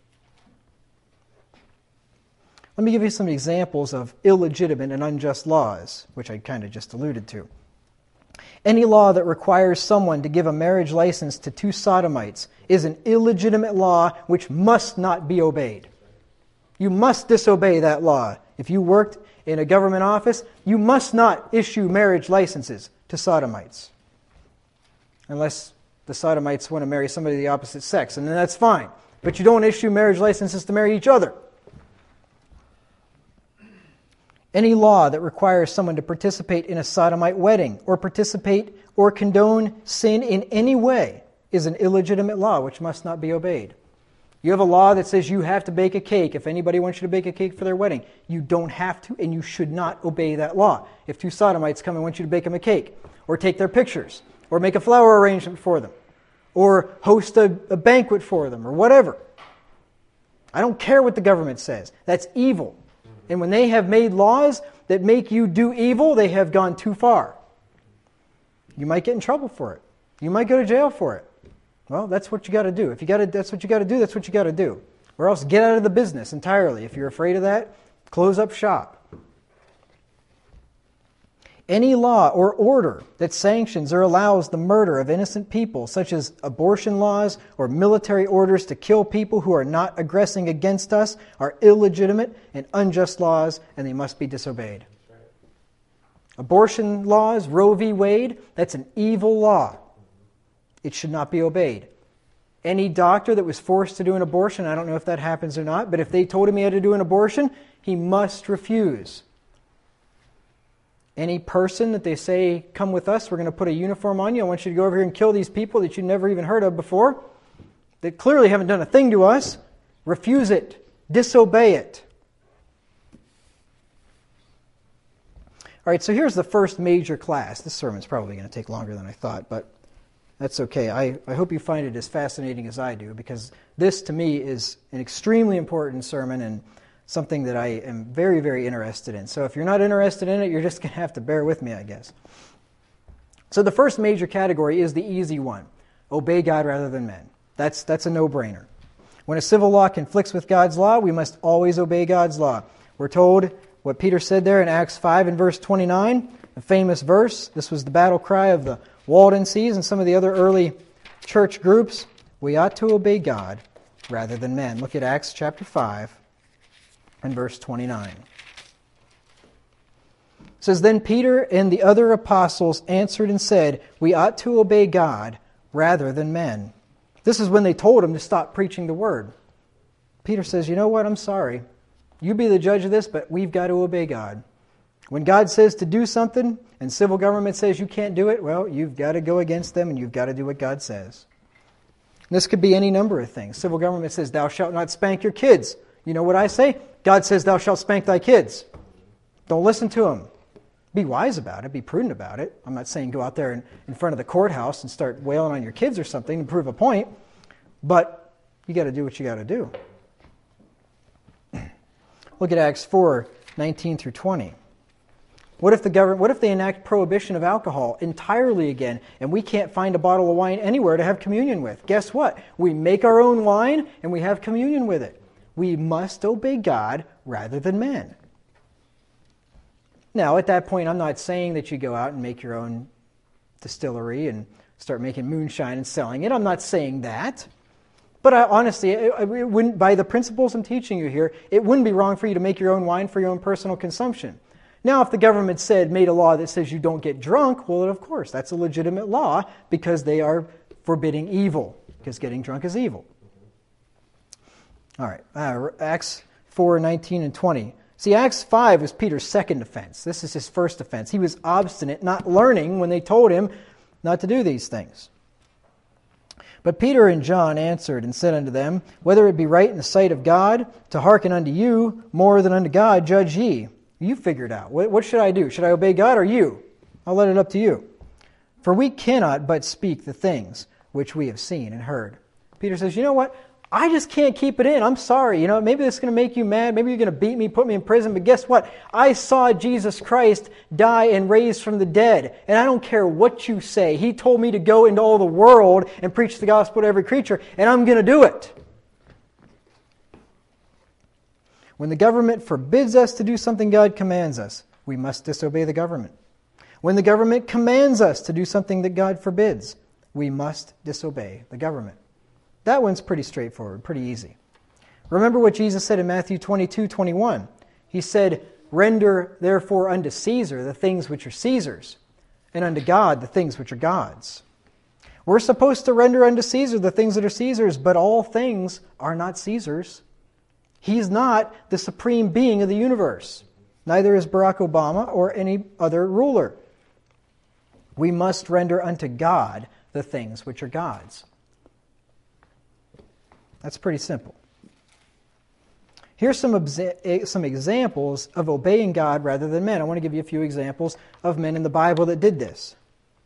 Let me give you some examples of illegitimate and unjust laws, which I kind of just alluded to. Any law that requires someone to give a marriage license to two sodomites is an illegitimate law which must not be obeyed. You must disobey that law. If you worked in a government office, you must not issue marriage licenses to sodomites. Unless the sodomites want to marry somebody of the opposite sex, and then that's fine. But you don't issue marriage licenses to marry each other. Any law that requires someone to participate in a sodomite wedding or participate or condone sin in any way is an illegitimate law which must not be obeyed. You have a law that says you have to bake a cake. If anybody wants you to bake a cake for their wedding, you don't have to and you should not obey that law. If two sodomites come and want you to bake them a cake or take their pictures or make a flower arrangement for them or host a banquet for them or whatever. I don't care what the government says. That's evil. And when they have made laws that make you do evil, they have gone too far. You might get in trouble for it. You might go to jail for it. Well, that's what you got to do. If that's what you got to do, that's what you got to do. Or else get out of the business entirely. If you're afraid of that, close up shop. Any law or order that sanctions or allows the murder of innocent people, such as abortion laws or military orders to kill people who are not aggressing against us, are illegitimate and unjust laws, and they must be disobeyed. Abortion laws, Roe v. Wade, that's an evil law. It should not be obeyed. Any doctor that was forced to do an abortion, I don't know if that happens or not, but if they told him he had to do an abortion, he must refuse. Any person that they say, come with us, we're going to put a uniform on you, I want you to go over here and kill these people that you've never even heard of before, that clearly haven't done a thing to us, refuse it, disobey it. All right, so here's the first major class. This sermon's probably going to take longer than I thought, but that's okay. I hope you find it as fascinating as I do, because this, to me, is an extremely important sermon and something that I am very, very interested in. So if you're not interested in it, you're just going to have to bear with me, I guess. So the first major category is the easy one. Obey God rather than men. That's a no-brainer. When a civil law conflicts with God's law, we must always obey God's law. We're told what Peter said there in Acts 5 and verse 29, a famous verse. This was the battle cry of the Waldenses and some of the other early church groups. We ought to obey God rather than men. Look at Acts chapter 5 and verse 29. It says, Then Peter and the other apostles answered and said, We ought to obey God rather than men. This is when they told him to stop preaching the word. Peter says, you know what, I'm sorry. You be the judge of this, but we've got to obey God. When God says to do something and civil government says you can't do it, well, you've got to go against them and you've got to do what God says. And this could be any number of things. Civil government says, thou shalt not spank your kids. You know what I say? God says, thou shalt spank thy kids. Don't listen to them. Be wise about it. Be prudent about it. I'm not saying go out there in front of the courthouse and start wailing on your kids or something to prove a point. But you got to do what you got to do. Look at Acts 4, 19 through 20. What if they enact prohibition of alcohol entirely again, and we can't find a bottle of wine anywhere to have communion with? Guess what? We make our own wine, and we have communion with it. We must obey God rather than men. Now, at that point, I'm not saying that you go out and make your own distillery and start making moonshine and selling it. I'm not saying that. But honestly, it wouldn't, by the principles I'm teaching you here, it wouldn't be wrong for you to make your own wine for your own personal consumption. Now, if the government made a law that says you don't get drunk, well, of course, that's a legitimate law because they are forbidding evil, because getting drunk is evil. All right, Acts 4, 19 and 20. See, Acts 5 was Peter's second offense. This is his first offense. He was obstinate, not learning when they told him not to do these things. But Peter and John answered and said unto them, Whether it be right in the sight of God to hearken unto you more than unto God, judge ye. You figure it out. What should I do? Should I obey God or you? I'll let it up to you. For we cannot but speak the things which we have seen and heard. Peter says, you know what? I just can't keep it in. I'm sorry. Maybe this is going to make you mad. Maybe you're going to beat me, put me in prison. But guess what? I saw Jesus Christ die and raise from the dead. And I don't care what you say. He told me to go into all the world and preach the gospel to every creature. And I'm going to do it. When the government forbids us to do something God commands us, we must disobey the government. When the government commands us to do something that God forbids, we must disobey the government. That one's pretty straightforward, pretty easy. Remember what Jesus said in Matthew 22:21. He said, Render therefore unto Caesar the things which are Caesar's, and unto God the things which are God's. We're supposed to render unto Caesar the things that are Caesar's, but all things are not Caesar's. He's not the supreme being of the universe. Neither is Barack Obama or any other ruler. We must render unto God the things which are God's. That's pretty simple. Here's some examples of obeying God rather than men. I want to give you a few examples of men in the Bible that did this.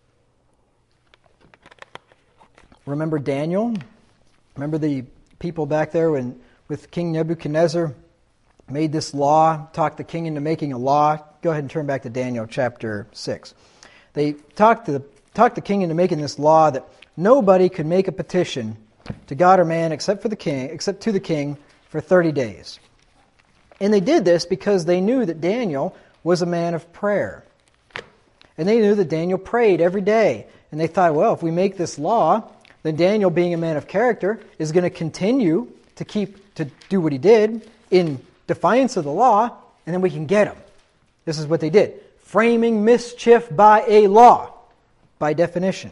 Remember Daniel? Remember the people back there with King Nebuchadnezzar made this law, talked the king into making a law? Go ahead and turn back to Daniel chapter 6. They talked the king into making this law that nobody could make a petition to God or man except to the king for 30 days. And they did this because they knew that Daniel was a man of prayer. And they knew that Daniel prayed every day. And they thought, well, if we make this law, then Daniel, being a man of character, is going to continue to do what he did in defiance of the law, and then we can get him. This is what they did. Framing mischief by a law, by definition.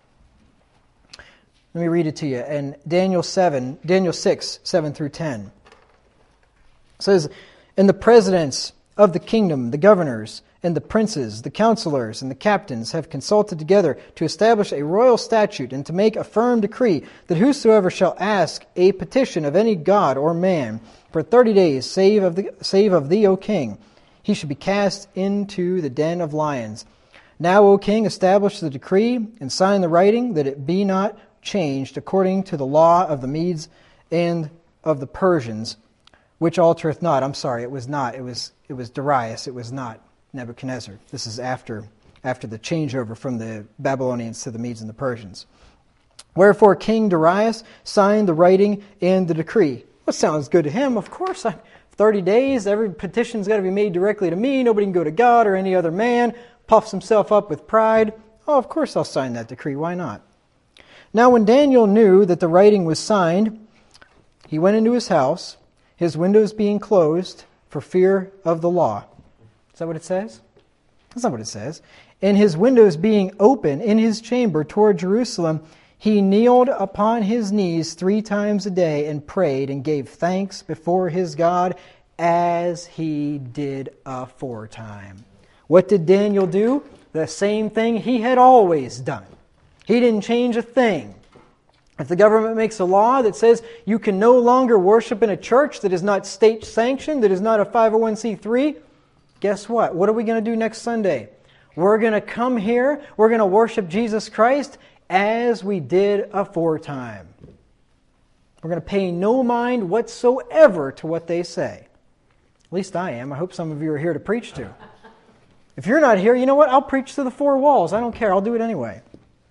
Let me read it to you. In Daniel 6, 7 through 10. It says, And the presidents of the kingdom, the governors, and the princes, the counselors, and the captains have consulted together to establish a royal statute and to make a firm decree that whosoever shall ask a petition of any god or man for 30 days, save of thee, O king, he should be cast into the den of lions. Now, O king, establish the decree and sign the writing that it be not changed according to the law of the Medes and of the Persians, which altereth not. I'm sorry, it was not. It was Darius. It was not Nebuchadnezzar. This is after the changeover from the Babylonians to the Medes and the Persians. Wherefore King Darius signed the writing and the decree. Well, sounds good to him. Of course, 30 days, every petition's got to be made directly to me. Nobody can go to God or any other man. Puffs himself up with pride. Oh, of course I'll sign that decree. Why not? Now when Daniel knew that the writing was signed, he went into his house, his windows being closed for fear of the law. Is that what it says? That's not what it says. And his windows being open in his chamber toward Jerusalem, he kneeled upon his knees 3 times a day and prayed and gave thanks before his God as he did aforetime. What did Daniel do? The same thing he had always done. He didn't change a thing. If the government makes a law that says you can no longer worship in a church that is not state sanctioned, that is not a 501c3, guess what? What are we going to do next Sunday? We're going to come here, we're going to worship Jesus Christ as we did aforetime. We're going to pay no mind whatsoever to what they say. At least I am. I hope some of you are here to preach to. If you're not here, you know what? I'll preach to the 4 walls. I don't care. I'll do it anyway.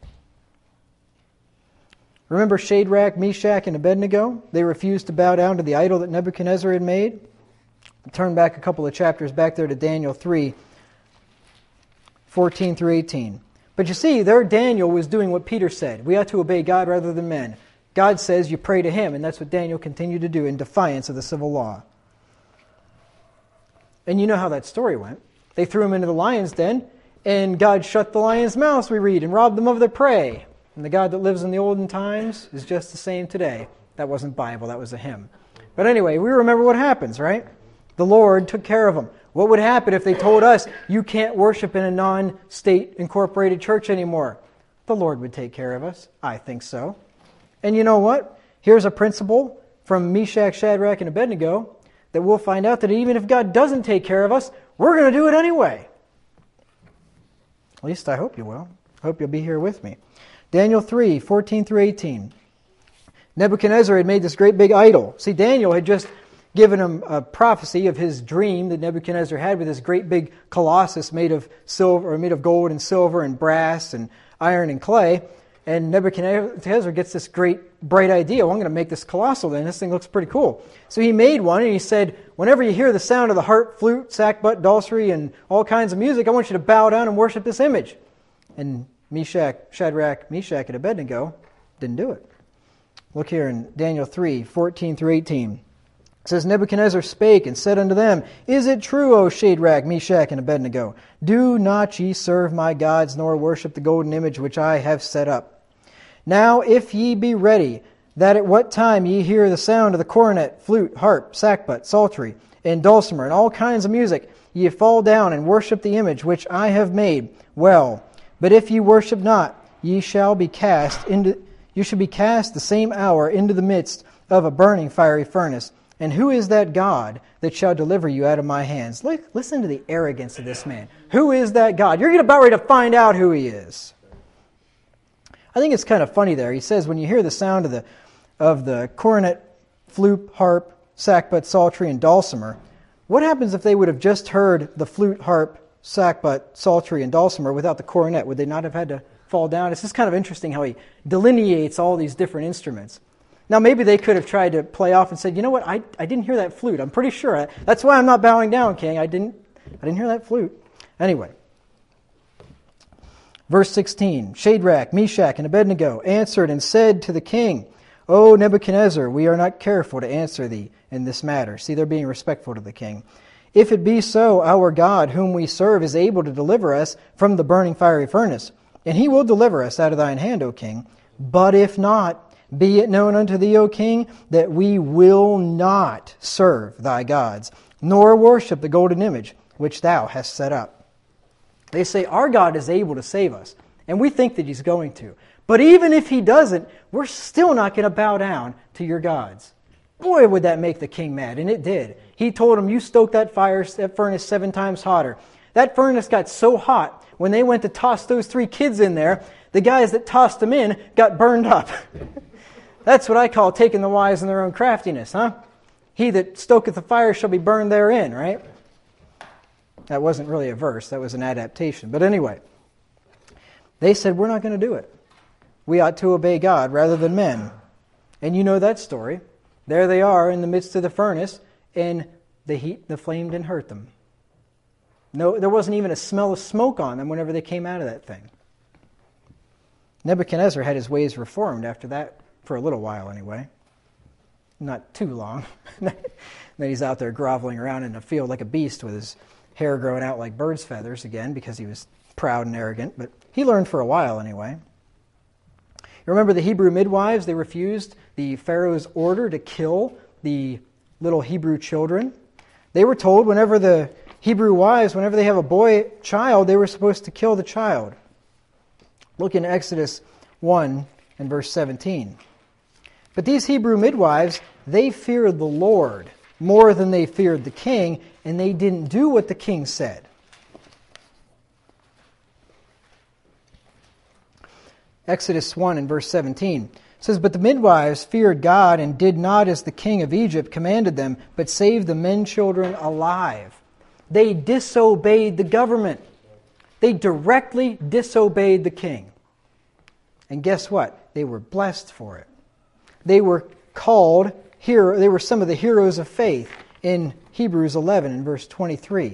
Remember Shadrach, Meshach, and Abednego? They refused to bow down to the idol that Nebuchadnezzar had made. Turn back a couple of chapters back there to Daniel 3, 14 through 18. But you see, there Daniel was doing what Peter said. We ought to obey God rather than men. God says you pray to Him, and that's what Daniel continued to do in defiance of the civil law. And you know how that story went. They threw him into the lion's den, and God shut the lion's mouth, we read, and robbed them of their prey. And the God that lives in the olden times is just the same today. That wasn't Bible, that was a hymn. But anyway, we remember what happens, right? The Lord took care of them. What would happen if they told us, you can't worship in a non-state incorporated church anymore? The Lord would take care of us. I think so. And you know what? Here's a principle from Meshach, Shadrach, and Abednego that we'll find out that even if God doesn't take care of us, we're going to do it anyway. At least I hope you will. I hope you'll be here with me. Daniel 3, 14 through 18. Nebuchadnezzar had made this great big idol. See, Daniel had just given him a prophecy of his dream that Nebuchadnezzar had with this great big colossus made of silver, or made of gold and silver and brass and iron and clay. And Nebuchadnezzar gets this great, bright idea. Well, I'm going to make this colossal then. This thing looks pretty cool. So he made one, and he said, whenever you hear the sound of the harp, flute, sackbut, dulcery, and all kinds of music, I want you to bow down and worship this image. And Shadrach, Meshach, and Abednego didn't do it. Look here in Daniel 3, 14 through 18. It says, Nebuchadnezzar spake and said unto them, Is it true, O Shadrach, Meshach, and Abednego? Do not ye serve my gods, nor worship the golden image which I have set up. Now if ye be ready, that at what time ye hear the sound of the cornet, flute, harp, sackbut, psaltery, and dulcimer, and all kinds of music, ye fall down and worship the image which I have made, well. But if ye worship not, you shall be cast the same hour into the midst of a burning fiery furnace. And who is that God that shall deliver you out of my hands? Listen to the arrogance of this man. Who is that God? You're about ready to find out who he is. I think it's kind of funny there. He says, when you hear the sound of the cornet, flute, harp, sackbut, psaltery, and dulcimer, what happens if they would have just heard the flute, harp, sackbut, psaltery, and dulcimer without the cornet? Would they not have had to fall down? It's just kind of interesting how he delineates all these different instruments. Now, maybe they could have tried to play off and said, you know what, I didn't hear that flute. I'm pretty sure. That's why I'm not bowing down, king. I didn't hear that flute. Anyway. Verse 16, Shadrach, Meshach, and Abednego answered and said to the king, O Nebuchadnezzar, we are not careful to answer thee in this matter. See, they're being respectful to the king. If it be so, our God, whom we serve, is able to deliver us from the burning fiery furnace, and he will deliver us out of thine hand, O king. But if not, be it known unto thee, O king, that we will not serve thy gods, nor worship the golden image which thou hast set up. They say, our God is able to save us, and we think that he's going to. But even if he doesn't, we're still not going to bow down to your gods. Boy, would that make the king mad, and it did. He told him, you stoke that furnace 7 times hotter. That furnace got so hot, when they went to toss those 3 kids in there, the guys that tossed them in got burned up. That's what I call taking the wise in their own craftiness, huh? He that stoketh the fire shall be burned therein, right? That wasn't really a verse. That was an adaptation. But anyway, they said, we're not going to do it. We ought to obey God rather than men. And you know that story. There they are in the midst of the furnace, and the flame didn't hurt them. No, there wasn't even a smell of smoke on them whenever they came out of that thing. Nebuchadnezzar had his ways reformed after that, for a little while anyway. Not too long. Then he's out there groveling around in a field like a beast with his hair growing out like bird's feathers again because he was proud and arrogant. But he learned for a while anyway. You remember the Hebrew midwives? They refused the Pharaoh's order to kill the little Hebrew children. They were told whenever the Hebrew wives, whenever they have a boy child, they were supposed to kill the child. Look in Exodus 1 and verse 17. But these Hebrew midwives, they feared the Lord more than they feared the king, and they didn't do what the king said. Exodus 1 and verse 17 says, But the midwives feared God and did not as the king of Egypt commanded them, but saved the men children alive. They disobeyed the government. They directly disobeyed the king. And guess what? They were blessed for it. They were called hero. They were some of the heroes of faith in Hebrews 11 and verse 23.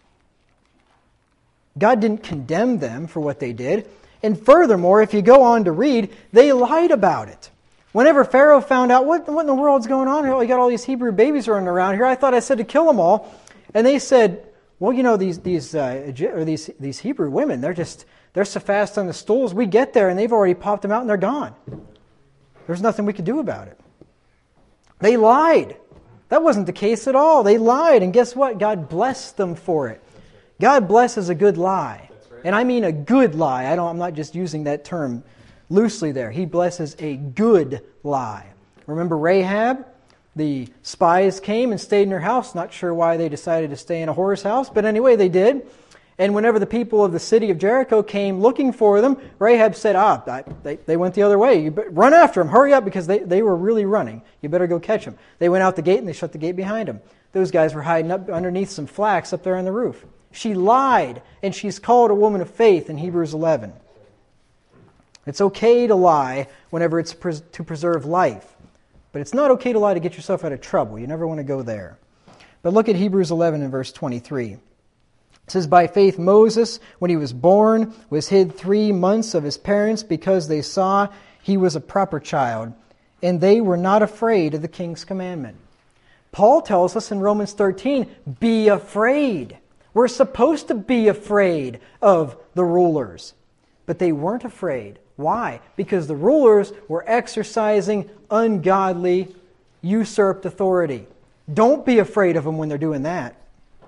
God didn't condemn them for what they did. And furthermore, if you go on to read, they lied about it. Whenever Pharaoh found out, what in the world's going on here? We got all these Hebrew babies running around here. I thought I said to kill them all. And they said, well, you know, these Hebrew women, they're so fast on the stools. We get there and they've already popped them out and they're gone. There's nothing we could do about it. They lied. That wasn't the case at all. They lied, and guess what? God blessed them for it. God blesses a good lie. And I mean a good lie. I'm not just using that term loosely there. He blesses a good lie. Remember Rahab? The spies came and stayed in her house. Not sure why they decided to stay in a whore's house, but anyway, they did. And whenever the people of the city of Jericho came looking for them, Rahab said, they went the other way. You run after them. Hurry up, because they were really running. You better go catch them. They went out the gate and they shut the gate behind them. Those guys were hiding up underneath some flax up there on the roof. She lied, and she's called a woman of faith in Hebrews 11. It's okay to lie whenever it's to preserve life. But it's not okay to lie to get yourself out of trouble. You never want to go there. But look at Hebrews 11 and verse 23. It says, by faith Moses, when he was born, was hid 3 months of his parents because they saw he was a proper child, and they were not afraid of the king's commandment. Paul tells us in Romans 13, be afraid. We're supposed to be afraid of the rulers. But they weren't afraid. Why? Because the rulers were exercising ungodly, usurped authority. Don't be afraid of them when they're doing that.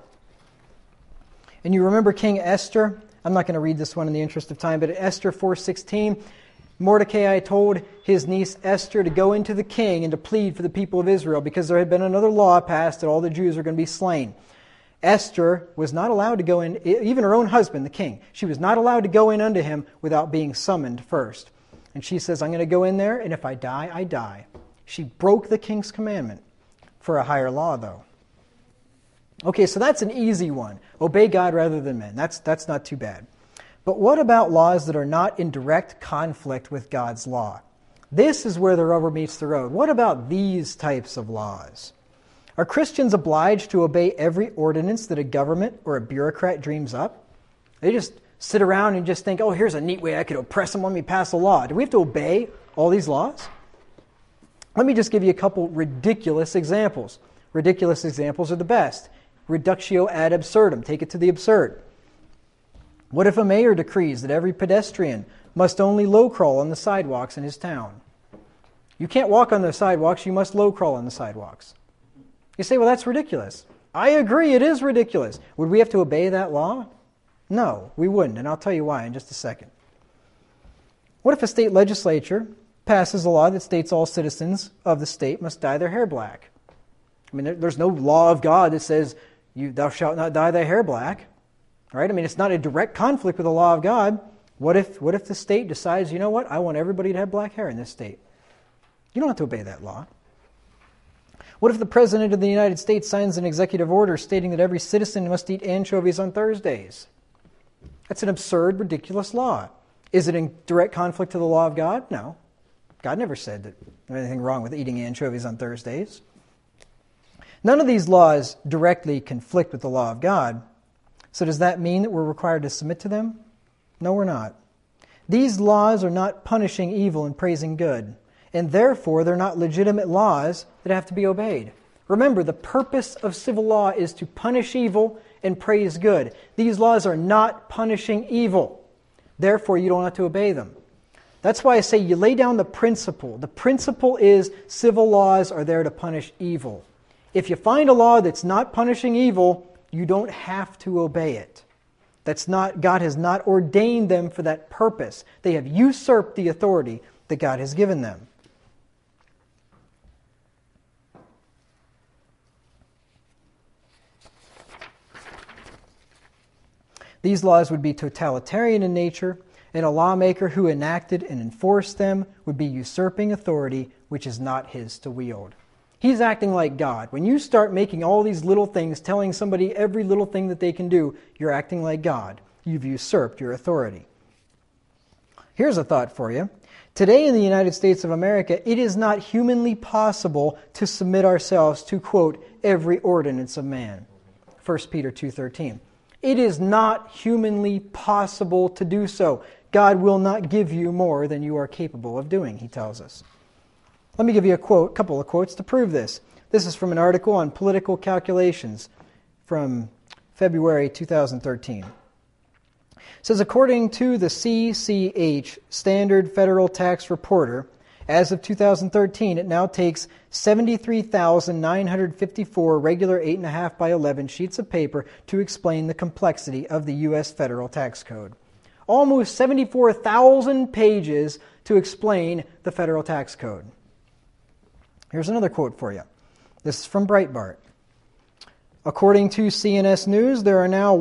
And you remember King Esther? I'm not going to read this one in the interest of time, but at Esther 4:16, Mordecai told his niece Esther to go into the king and to plead for the people of Israel because there had been another law passed that all the Jews were going to be slain. Esther was not allowed to go in, even her own husband, the king, she was not allowed to go in unto him without being summoned first. And she says, I'm going to go in there, and if I die, I die. She broke the king's commandment for a higher law, though. Okay, so that's an easy one. Obey God rather than men. That's not too bad. But what about laws that are not in direct conflict with God's law? This is where the rubber meets the road. What about these types of laws? Are Christians obliged to obey every ordinance that a government or a bureaucrat dreams up? They just sit around and just think, oh, here's a neat way I could oppress them, let me pass a law. Do we have to obey all these laws? Let me just give you a couple ridiculous examples. Ridiculous examples are the best. Reductio ad absurdum. Take it to the absurd. What if a mayor decrees that every pedestrian must only low crawl on the sidewalks in his town? You can't walk on the sidewalks, you must low crawl on the sidewalks. You say, well, that's ridiculous. I agree, it is ridiculous. Would we have to obey that law? No, we wouldn't, and I'll tell you why in just a second. What if a state legislature passes a law that states all citizens of the state must dye their hair black? I mean, there's no law of God that says, thou shalt not dye thy hair black. Right? I mean, it's not a direct conflict with the law of God. What if the state decides, you know what, I want everybody to have black hair in this state? You don't have to obey that law. What if the President of the United States signs an executive order stating that every citizen must eat anchovies on Thursdays? That's an absurd, ridiculous law. Is it in direct conflict to the law of God? No. God never said that there's anything wrong with eating anchovies on Thursdays. None of these laws directly conflict with the law of God. So does that mean that we're required to submit to them? No, we're not. These laws are not punishing evil and praising good, and therefore they're not legitimate laws that have to be obeyed. Remember, the purpose of civil law is to punish evil and praise good. These laws are not punishing evil. Therefore, you don't have to obey them. That's why I say you lay down the principle. The principle is civil laws are there to punish evil. If you find a law that's not punishing evil, you don't have to obey it. God has not ordained them for that purpose. They have usurped the authority that God has given them. These laws would be totalitarian in nature, and a lawmaker who enacted and enforced them would be usurping authority which is not his to wield. He's acting like God. When you start making all these little things, telling somebody every little thing that they can do, you're acting like God. You've usurped your authority. Here's a thought for you. Today in the United States of America, it is not humanly possible to submit ourselves to, quote, every ordinance of man. 1 Peter 2:13. It is not humanly possible to do so. God will not give you more than you are capable of doing, he tells us. Let me give you a couple of quotes to prove this. This is from an article on political calculations from February 2013. It says, according to the CCH, Standard Federal Tax Reporter, as of 2013, it now takes 73,954 regular 8.5 by 11 sheets of paper to explain the complexity of the U.S. federal tax code. almost 74,000 pages to explain the federal tax code. Here's another quote for you. This is from Breitbart. According to CNS News, there are now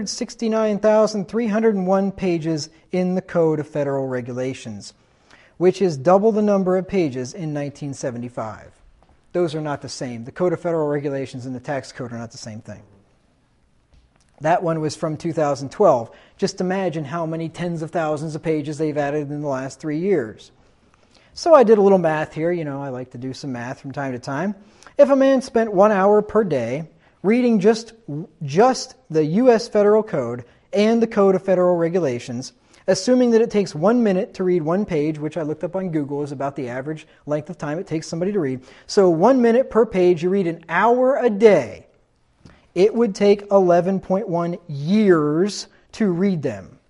169,301 pages in the Code of Federal Regulations, which is double the number of pages in 1975. Those are not the same. The Code of Federal Regulations and the tax code are not the same thing. That one was from 2012. Just imagine how many tens of thousands of pages they've added in the last 3 years. So I did a little math here. You know, I like to do some math from time to time. If a man spent 1 hour per day reading just the U.S. Federal Code and the Code of Federal Regulations, assuming that it takes 1 minute to read one page, which I looked up on Google is about the average length of time it takes somebody to read. So 1 minute per page, you read an hour a day. It would take 11.1 years to read them.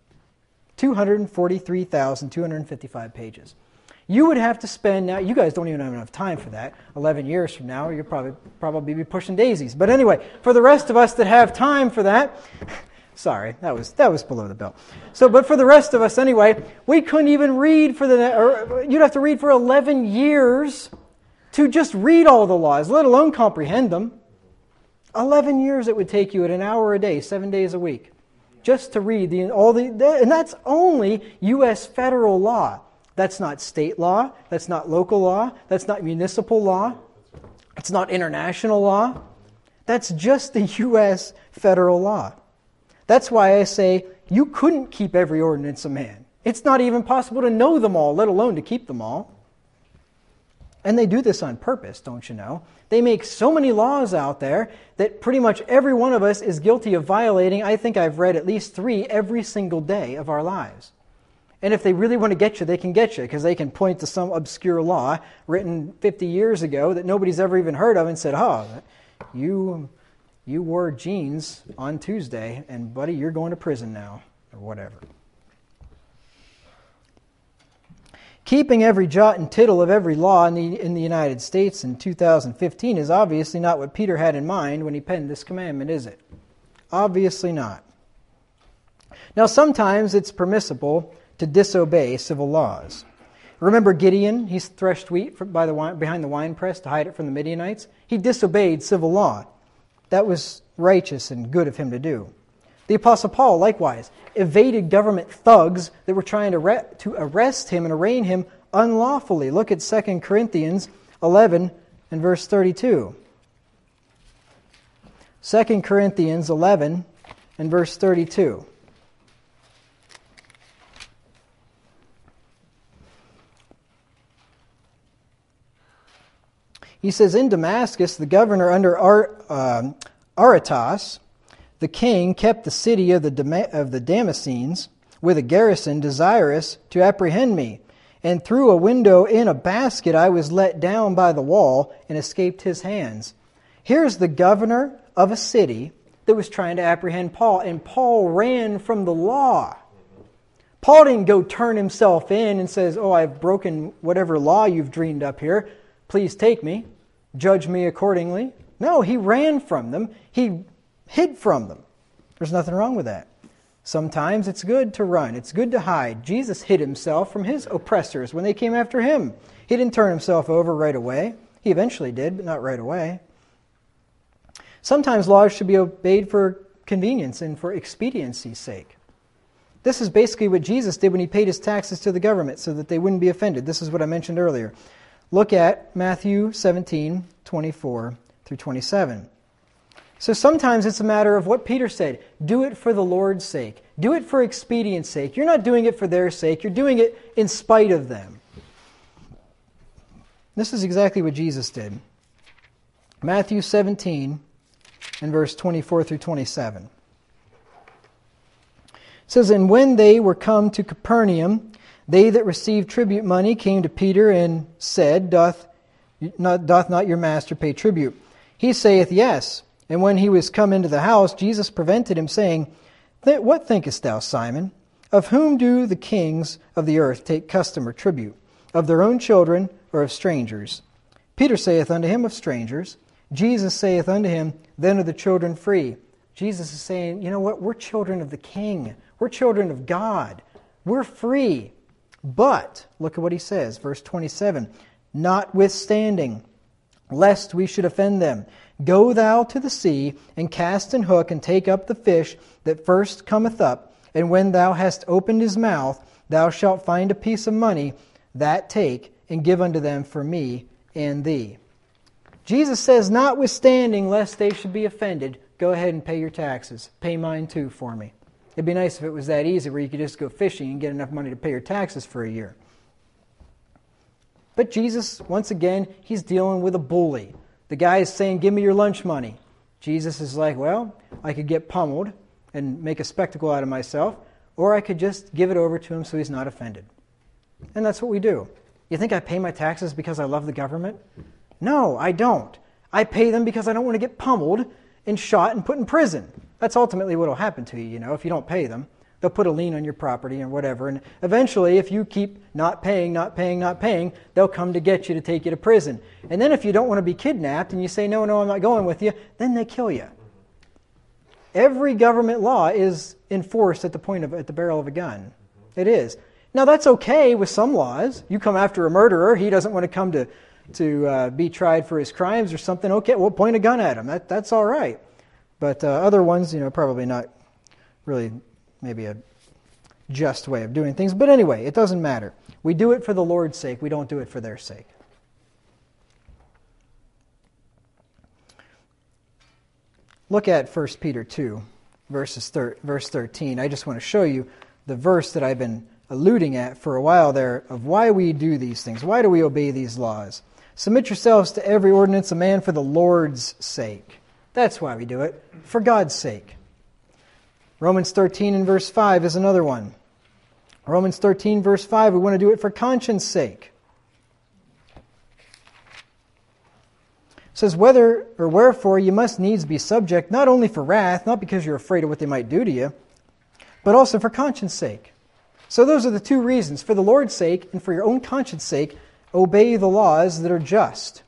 243,255 pages. You would have to spend, now you guys don't even have enough time for that. 11 years from now, you'll probably be pushing daisies. But anyway, for the rest of us that have time for that, sorry, that was below the belt. But for the rest of us anyway, we couldn't even read you'd have to read for 11 years to just read all the laws, let alone comprehend them. 11 years it would take you at an hour a day, 7 days a week, just to read and that's only U.S. federal law. That's not state law. That's not local law. That's not municipal law. It's not international law. That's just the U.S. federal law. That's why I say you couldn't keep every ordinance of man. It's not even possible to know them all, let alone to keep them all. And they do this on purpose, don't you know? They make so many laws out there that pretty much every one of us is guilty of violating. I think I've read at least 3 every single day of our lives. And if they really want to get you, they can get you because they can point to some obscure law written 50 years ago that nobody's ever even heard of and said, oh, you wore jeans on Tuesday and buddy, you're going to prison now or whatever. Keeping every jot and tittle of every law in the United States in 2015 is obviously not what Peter had in mind when he penned this commandment, is it? Obviously not. Now, sometimes it's permissible to disobey civil laws. Remember Gideon? He threshed wheat behind the winepress to hide it from the Midianites. He disobeyed civil law. That was righteous and good of him to do. The Apostle Paul, likewise, evaded government thugs that were trying to arrest him and arraign him unlawfully. Look at 2 Corinthians 11 and verse 32. 2 Corinthians 11 and verse 32. He says, in Damascus, the governor under Aretas, the king, kept the city of the Damascenes with a garrison desirous to apprehend me. And through a window in a basket I was let down by the wall and escaped his hands. Here's the governor of a city that was trying to apprehend Paul, and Paul ran from the law. Paul didn't go turn himself in and says, oh, I've broken whatever law you've dreamed up here. Please take me. Judge me accordingly. No, he ran from them. He hid from them. There's nothing wrong with that. Sometimes it's good to run. It's good to hide. Jesus hid himself from his oppressors when they came after him. He didn't turn himself over right away. He eventually did, but not right away. Sometimes laws should be obeyed for convenience and for expediency's sake. This is basically what Jesus did when he paid his taxes to the government so that they wouldn't be offended. This is what I mentioned earlier. Look at Matthew 17, 24 through 27. So sometimes it's a matter of what Peter said. Do it for the Lord's sake. Do it for expedience's sake. You're not doing it for their sake. You're doing it in spite of them. This is exactly what Jesus did. Matthew 17 and verse 24 through 27. It says, and when they were come to Capernaum, they that received tribute money came to Peter and said, Doth not your master pay tribute? He saith, Yes. And when he was come into the house, Jesus prevented him, saying, What thinkest thou, Simon? Of whom do the kings of the earth take custom or tribute? Of their own children or of strangers? Peter saith unto him, Of strangers. Jesus saith unto him, Then are the children free. Jesus is saying, you know what? We're children of the King. We're children of God. We're free. But, look at what he says, verse 27, notwithstanding, lest we should offend them, go thou to the sea, and cast an hook, and take up the fish that first cometh up, and when thou hast opened his mouth, thou shalt find a piece of money, that take, and give unto them for me and thee. Jesus says, notwithstanding, lest they should be offended, go ahead and pay your taxes. Pay mine too for me. It'd be nice if it was that easy where you could just go fishing and get enough money to pay your taxes for a year. But Jesus, once again, he's dealing with a bully. The guy is saying, give me your lunch money. Jesus is like, well, I could get pummeled and make a spectacle out of myself, or I could just give it over to him so he's not offended. And that's what we do. You think I pay my taxes because I love the government? No, I don't. I pay them because I don't want to get pummeled and shot and put in prison. That's ultimately what will happen to you, if you don't pay them. They'll put a lien on your property and whatever. And eventually, if you keep not paying, they'll come to get you to take you to prison. And then if you don't want to be kidnapped and you say, no, I'm not going with you, then they kill you. Every government law is enforced at the barrel of a gun. It is. Now, that's okay with some laws. You come after a murderer, he doesn't want to come to be tried for his crimes or something. Okay, we'll point a gun at him. That's all right. But other ones, probably not really maybe a just way of doing things. But anyway, it doesn't matter. We do it for the Lord's sake. We don't do it for their sake. Look at 1 Peter 2, verse 13. I just want to show you the verse that I've been alluding at for a while there of why we do these things. Why do we obey these laws? Submit yourselves to every ordinance of man for the Lord's sake. That's why we do it, for God's sake. Romans 13 and verse 5 is another one. Romans 13 verse 5, we want to do it for conscience sake. It says, whether or wherefore you must needs be subject, not only for wrath, not because you're afraid of what they might do to you, but also for conscience sake. So those are the two reasons. For the Lord's sake and for your own conscience sake, obey the laws that are just.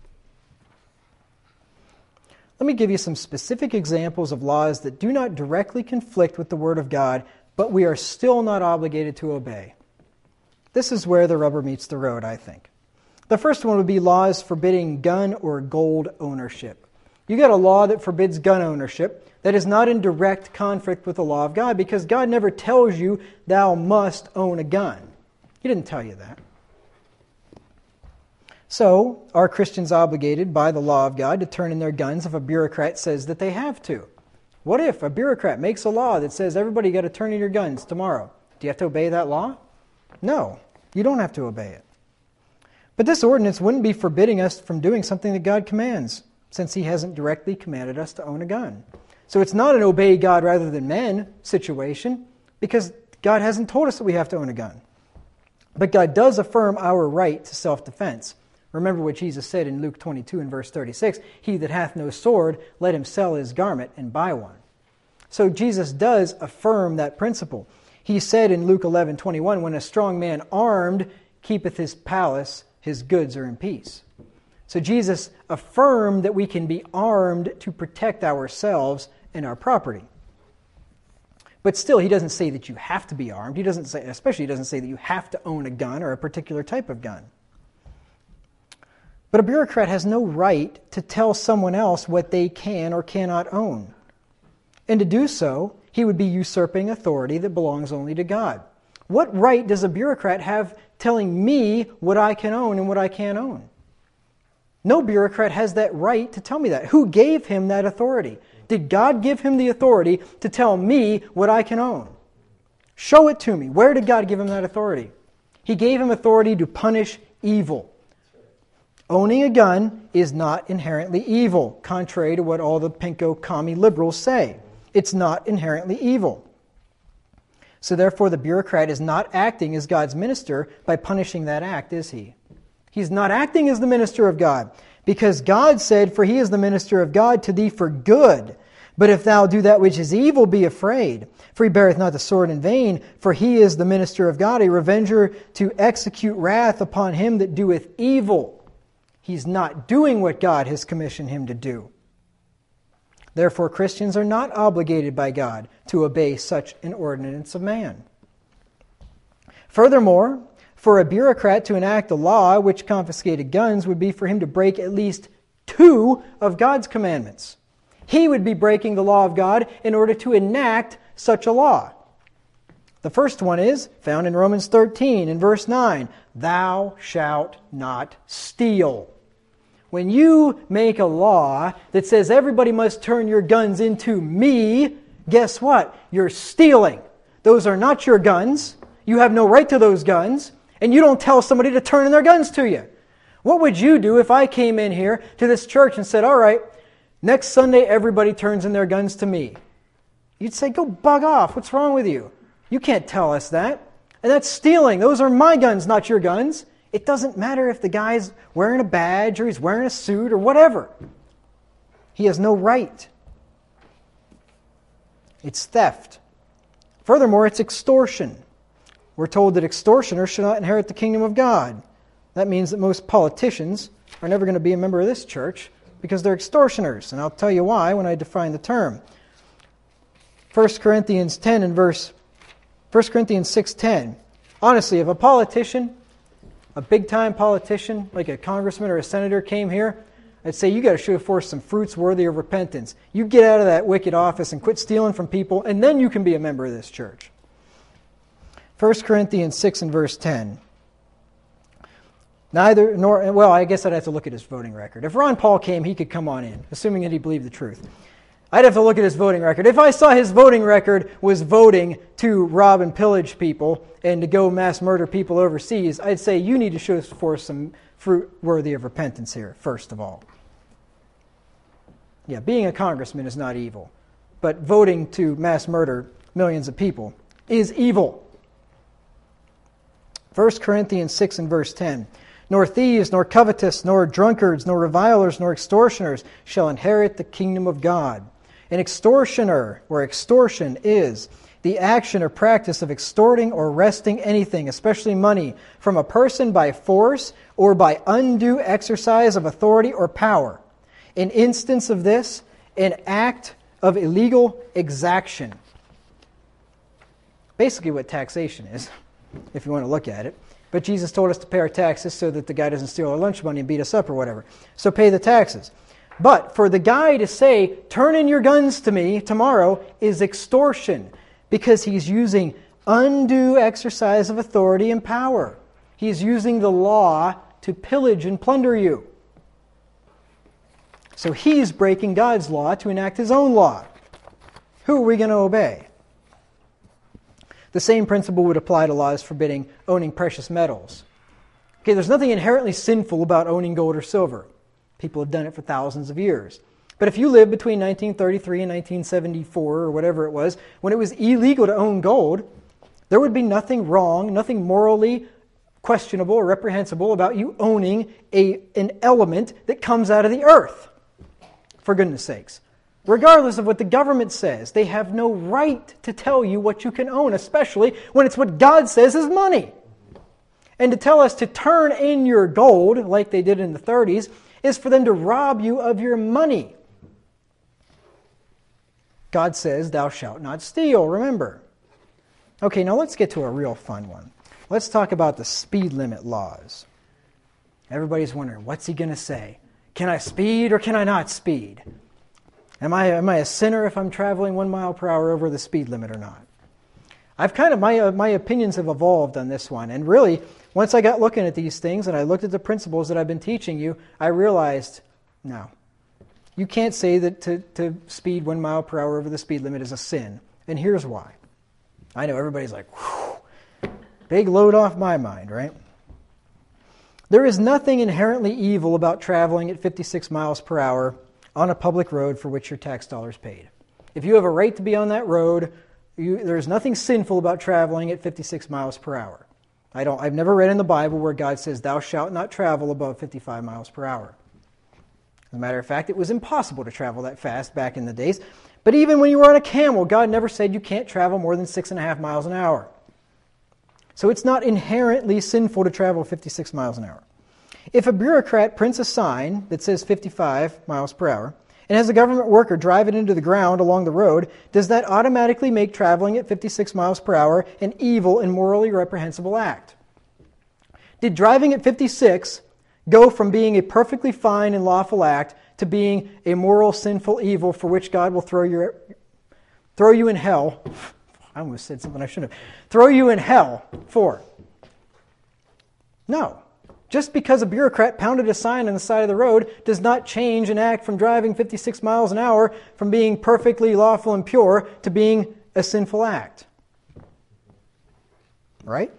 Let me give you some specific examples of laws that do not directly conflict with the Word of God, but we are still not obligated to obey. This is where the rubber meets the road, I think. The first one would be laws forbidding gun or gold ownership. You got a law that forbids gun ownership that is not in direct conflict with the law of God, because God never tells you thou must own a gun. He didn't tell you that. So, are Christians obligated by the law of God to turn in their guns if a bureaucrat says that they have to? What if a bureaucrat makes a law that says everybody got to turn in your guns tomorrow? Do you have to obey that law? No, you don't have to obey it. But this ordinance wouldn't be forbidding us from doing something that God commands, since He hasn't directly commanded us to own a gun. So it's not an obey God rather than men situation, because God hasn't told us that we have to own a gun. But God does affirm our right to self-defense. Remember what Jesus said in Luke 22 and verse 36, he that hath no sword, let him sell his garment and buy one. So Jesus does affirm that principle. He said in Luke 11:21, when a strong man armed keepeth his palace, his goods are in peace. So Jesus affirmed that we can be armed to protect ourselves and our property. But still, he doesn't say that you have to be armed. He doesn't say that you have to own a gun or a particular type of gun. But a bureaucrat has no right to tell someone else what they can or cannot own. And to do so, he would be usurping authority that belongs only to God. What right does a bureaucrat have telling me what I can own and what I can't own? No bureaucrat has that right to tell me that. Who gave him that authority? Did God give him the authority to tell me what I can own? Show it to me. Where did God give him that authority? He gave him authority to punish evil. Owning a gun is not inherently evil, contrary to what all the pinko commie liberals say. It's not inherently evil. So therefore, the bureaucrat is not acting as God's minister by punishing that act, is he? He's not acting as the minister of God, because God said, for he is the minister of God to thee for good. But if thou do that which is evil, be afraid. For he beareth not the sword in vain, for he is the minister of God, a revenger to execute wrath upon him that doeth evil. He's not doing what God has commissioned him to do. Therefore, Christians are not obligated by God to obey such an ordinance of man. Furthermore, for a bureaucrat to enact a law which confiscated guns would be for him to break at least 2 of God's commandments. He would be breaking the law of God in order to enact such a law. The first one is found in Romans 13 in verse 9. Thou shalt not steal. When you make a law that says everybody must turn your guns into me, guess what? You're stealing. Those are not your guns. You have no right to those guns. And you don't tell somebody to turn in their guns to you. What would you do if I came in here to this church and said, all right, next Sunday everybody turns in their guns to me? You'd say, go bug off. What's wrong with you? You can't tell us that. And that's stealing. Those are my guns, not your guns. It doesn't matter if the guy's wearing a badge or he's wearing a suit or whatever. He has no right. It's theft. Furthermore, it's extortion. We're told that extortioners should not inherit the kingdom of God. That means that most politicians are never going to be a member of this church because they're extortioners. And I'll tell you why when I define the term. 1 Corinthians 6:10. Honestly, if a politician, a big-time politician, like a congressman or a senator came here, I'd say you got to show forth some fruits worthy of repentance. You get out of that wicked office and quit stealing from people, and then you can be a member of this church. 1 Corinthians 6 and verse 10. I guess I'd have to look at his voting record. If Ron Paul came, he could come on in, assuming that he believed the truth. I'd have to look at his voting record. If I saw his voting record was voting to rob and pillage people and to go mass murder people overseas, I'd say you need to show forth some fruit worthy of repentance here, first of all. Yeah, being a congressman is not evil, but voting to mass murder millions of people is evil. 1 Corinthians 6 and verse 10. Nor thieves, nor covetous, nor drunkards, nor revilers, nor extortioners shall inherit the kingdom of God. An extortioner, or extortion, is the action or practice of extorting or wresting anything, especially money, from a person by force or by undue exercise of authority or power. An instance of this, an act of illegal exaction. Basically what taxation is, if you want to look at it. But Jesus told us to pay our taxes so that the guy doesn't steal our lunch money and beat us up or whatever. So pay the taxes. But for the guy to say, turn in your guns to me tomorrow, is extortion because he's using undue exercise of authority and power. He's using the law to pillage and plunder you. So he's breaking God's law to enact his own law. Who are we going to obey? The same principle would apply to laws forbidding owning precious metals. Okay, there's nothing inherently sinful about owning gold or silver. People have done it for thousands of years. But if you lived between 1933 and 1974 or whatever it was, when it was illegal to own gold, there would be nothing wrong, nothing morally questionable or reprehensible about you owning an element that comes out of the earth. For goodness sakes. Regardless of what the government says, they have no right to tell you what you can own, especially when it's what God says is money. And to tell us to turn in your gold, like they did in the 30s, is for them to rob you of your money. God says, thou shalt not steal, remember. Okay, now let's get to a real fun one. Let's talk about the speed limit laws. Everybody's wondering, what's he going to say? Can I speed or can I not speed? Am I a sinner if I'm traveling 1 mile per hour over the speed limit or not? My opinions have evolved on this one. And really, once I got looking at these things and I looked at the principles that I've been teaching you, I realized, no. You can't say that to speed 1 mile per hour over the speed limit is a sin. And here's why. I know everybody's like, whew, big load off my mind, right? There is nothing inherently evil about traveling at 56 miles per hour on a public road for which your tax dollars paid. If you have a right to be on that road, there's nothing sinful about traveling at 56 miles per hour. I've never read in the Bible where God says, thou shalt not travel above 55 miles per hour. As a matter of fact, it was impossible to travel that fast back in the days. But even when you were on a camel, God never said you can't travel more than 6.5 miles an hour. So it's not inherently sinful to travel 56 miles an hour. If a bureaucrat prints a sign that says 55 miles per hour and has a government worker drive it into the ground along the road, does that automatically make traveling at 56 miles per hour an evil and morally reprehensible act? Did driving at 56 go from being a perfectly fine and lawful act to being a moral, sinful evil for which God will throw you in hell? I almost said something I shouldn't have. Throw you in hell for? No. Just because a bureaucrat pounded a sign on the side of the road does not change an act from driving 56 miles an hour from being perfectly lawful and pure to being a sinful act. Right?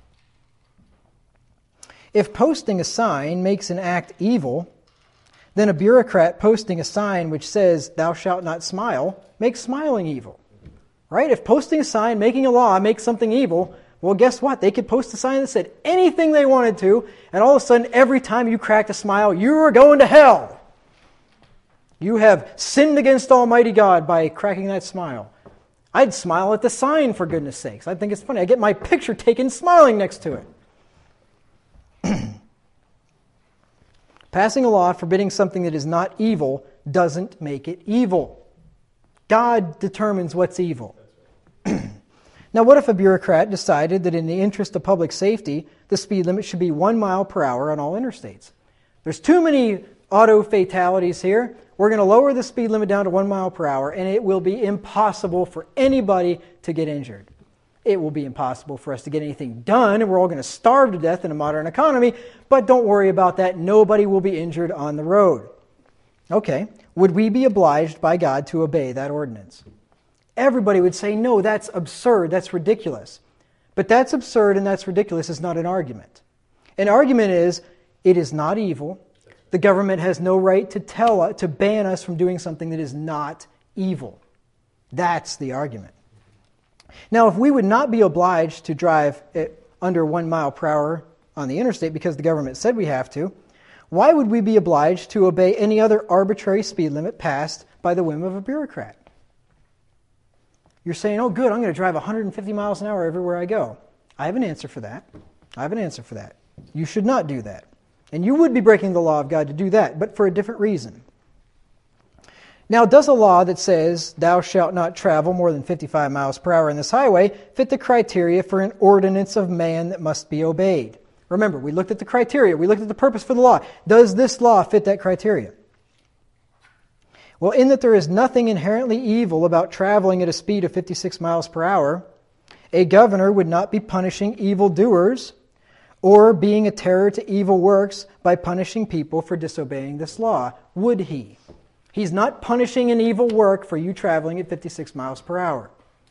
If posting a sign makes an act evil, then a bureaucrat posting a sign which says, "Thou shalt not smile," makes smiling evil. Right? If posting a sign, making a law, makes something evil, well, guess what? They could post a sign that said anything they wanted to, and all of a sudden, every time you cracked a smile, you are going to hell. You have sinned against Almighty God by cracking that smile. I'd smile at the sign, for goodness sakes. I think it's funny. I get my picture taken smiling next to it. Passing a law forbidding something that is not evil doesn't make it evil. God determines what's evil. Now, what if a bureaucrat decided that in the interest of public safety, the speed limit should be 1 mile per hour on all interstates? There's too many auto fatalities here. We're going to lower the speed limit down to 1 mile per hour, and it will be impossible for anybody to get injured. It will be impossible for us to get anything done, and we're all going to starve to death in a modern economy, but don't worry about that. Nobody will be injured on the road. Okay, would we be obliged by God to obey that ordinance? Everybody would say, no, that's absurd, that's ridiculous. But that's absurd and that's ridiculous is not an argument. An argument is, it is not evil. The government has no right to ban us from doing something that is not evil. That's the argument. Now, if we would not be obliged to drive at under 1 mile per hour on the interstate because the government said we have to, why would we be obliged to obey any other arbitrary speed limit passed by the whim of a bureaucrat? You're saying, oh good, I'm going to drive 150 miles an hour everywhere I go. I have an answer for that. You should not do that. And you would be breaking the law of God to do that, but for a different reason. Now, does a law that says, "Thou shalt not travel more than 55 miles per hour in this highway," fit the criteria for an ordinance of man that must be obeyed? Remember, we looked at the criteria. We looked at the purpose for the law. Does this law fit that criteria? Well, in that there is nothing inherently evil about traveling at a speed of 56 miles per hour, a governor would not be punishing evildoers or being a terror to evil works by punishing people for disobeying this law, would he? He's not punishing an evil work for you traveling at 56 miles per hour.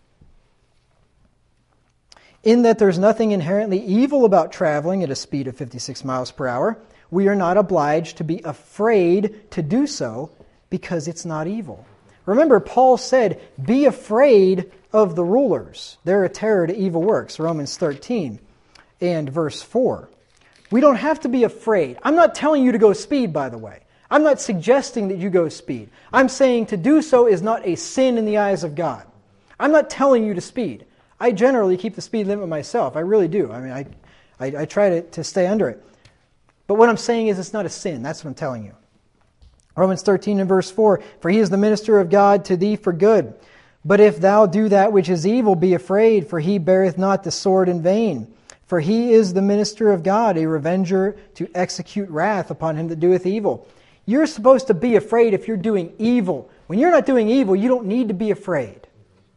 In that there's nothing inherently evil about traveling at a speed of 56 miles per hour, we are not obliged to be afraid to do so because it's not evil. Remember, Paul said, be afraid of the rulers. They're a terror to evil works, Romans 13 and verse 4. We don't have to be afraid. I'm not telling you to go speed, by the way. I'm not suggesting that you go speed. I'm saying to do so is not a sin in the eyes of God. I'm not telling you to speed. I generally keep the speed limit myself. I really do. I mean, I try to stay under it. But what I'm saying is it's not a sin. That's what I'm telling you. Romans 13 and verse 4, "For he is the minister of God to thee for good. But if thou do that which is evil, be afraid, for he beareth not the sword in vain. For he is the minister of God, a revenger to execute wrath upon him that doeth evil." You're supposed to be afraid if you're doing evil. When you're not doing evil, you don't need to be afraid.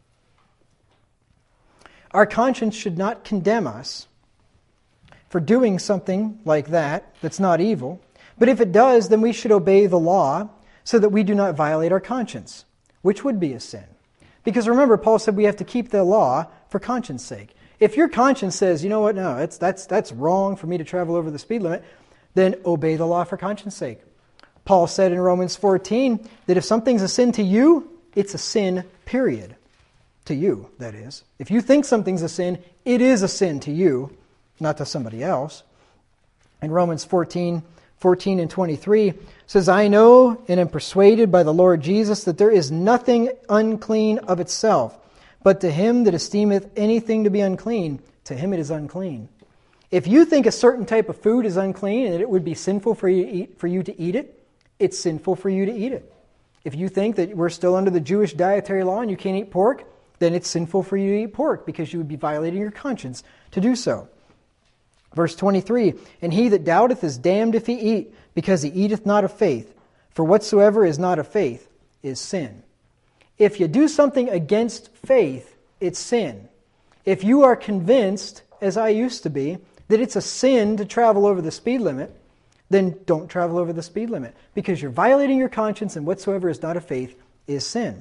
Our conscience should not condemn us for doing something like that that's not evil. But if it does, then we should obey the law so that we do not violate our conscience, which would be a sin. Because remember, Paul said we have to keep the law for conscience sake. If your conscience says, you know what, no, that's wrong for me to travel over the speed limit, then obey the law for conscience sake. Paul said in Romans 14 that if something's a sin to you, it's a sin, period. To you, that is. If you think something's a sin, it is a sin to you, not to somebody else. In Romans 14 and 23 says, "I know and am persuaded by the Lord Jesus that there is nothing unclean of itself, but to him that esteemeth anything to be unclean, to him it is unclean." If you think a certain type of food is unclean and it would be sinful for you to eat it, it's sinful for you to eat it. If you think that we're still under the Jewish dietary law and you can't eat pork, then it's sinful for you to eat pork because you would be violating your conscience to do so. Verse 23, and he that doubteth is damned if he eat, because he eateth not of faith. For whatsoever is not of faith is sin. If you do something against faith, it's sin. If you are convinced, as I used to be, that it's a sin to travel over the speed limit, then don't travel over the speed limit, because you're violating your conscience, and whatsoever is not of faith is sin.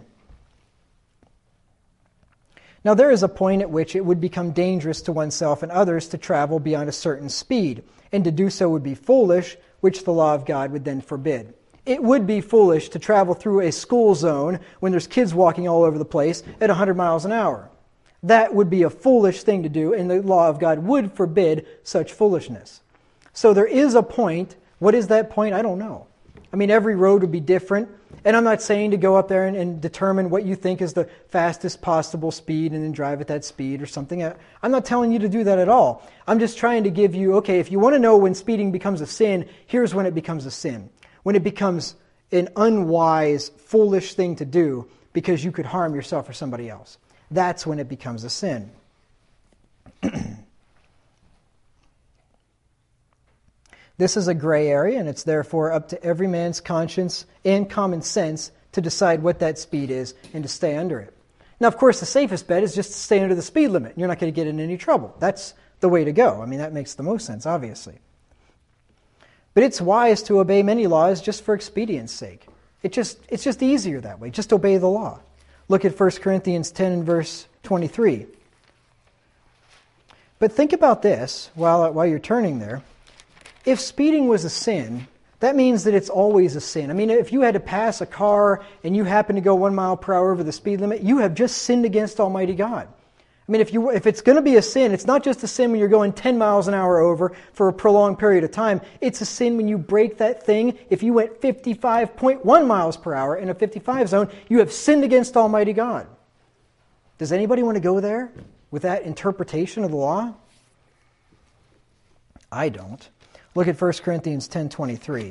Now there is a point at which it would become dangerous to oneself and others to travel beyond a certain speed, and to do so would be foolish, which the law of God would then forbid. It would be foolish to travel through a school zone when there's kids walking all over the place at 100 miles an hour. That would be a foolish thing to do, and the law of God would forbid such foolishness. So there is a point. What is that point? I don't know. I mean, every road would be different. And I'm not saying to go up there and determine what you think is the fastest possible speed and then drive at that speed or something. I'm not telling you to do that at all. I'm just trying to give you, okay, if you want to know when speeding becomes a sin, here's when it becomes a sin. When it becomes an unwise, foolish thing to do because you could harm yourself or somebody else. That's when it becomes a sin. This is a gray area, and it's therefore up to every man's conscience and common sense to decide what that speed is and to stay under it. Now, of course, the safest bet is just to stay under the speed limit. You're not going to get in any trouble. That's the way to go. I mean, that makes the most sense, obviously. But it's wise to obey many laws just for expedience sake. It's just easier that way. Just obey the law. Look at 1 Corinthians 10 and verse 23. But think about this while you're turning there. If speeding was a sin, that means that it's always a sin. I mean, if you had to pass a car and you happen to go 1 mile per hour over the speed limit, you have just sinned against Almighty God. I mean, if it's going to be a sin, it's not just a sin when you're going 10 miles an hour over for a prolonged period of time. It's a sin when you break that thing. If you went 55.1 miles per hour in a 55 zone, you have sinned against Almighty God. Does anybody want to go there with that interpretation of the law? I don't. Look at 1 Corinthians 10:23.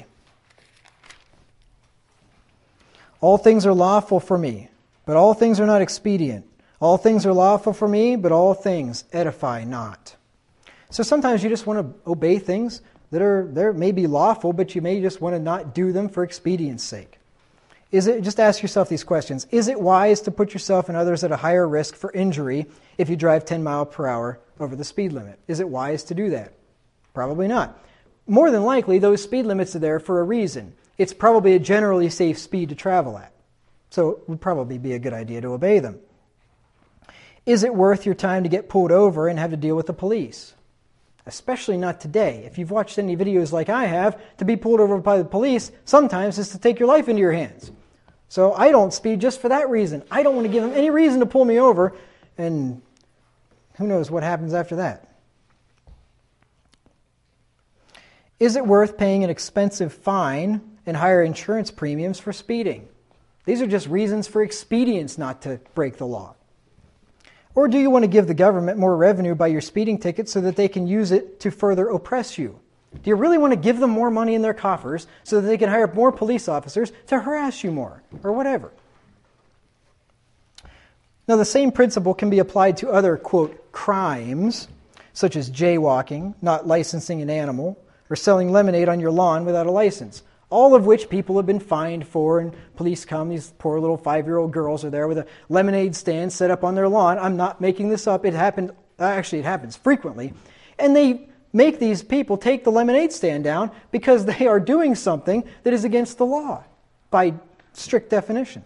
All things are lawful for me, but all things are not expedient. All things are lawful for me, but all things edify not. So sometimes you just want to obey things that may be lawful, but you may just want to not do them for expedience sake. Just ask yourself these questions. Is it wise to put yourself and others at a higher risk for injury if you drive 10 miles per hour over the speed limit? Is it wise to do that? Probably not. More than likely, those speed limits are there for a reason. It's probably a generally safe speed to travel at. So it would probably be a good idea to obey them. Is it worth your time to get pulled over and have to deal with the police? Especially not today. If you've watched any videos like I have, to be pulled over by the police sometimes is to take your life into your hands. So I don't speed just for that reason. I don't want to give them any reason to pull me over, and who knows what happens after that. Is it worth paying an expensive fine and higher insurance premiums for speeding? These are just reasons for expedience not to break the law. Or do you want to give the government more revenue by your speeding ticket so that they can use it to further oppress you? Do you really want to give them more money in their coffers so that they can hire more police officers to harass you more, or whatever? Now, the same principle can be applied to other, quote, crimes, such as jaywalking, not licensing an animal, or selling lemonade on your lawn without a license. All of which people have been fined for, and police come, these poor little 5-year-old girls are there with a lemonade stand set up on their lawn. I'm not making this up. It happens frequently. And they make these people take the lemonade stand down because they are doing something that is against the law by strict definition.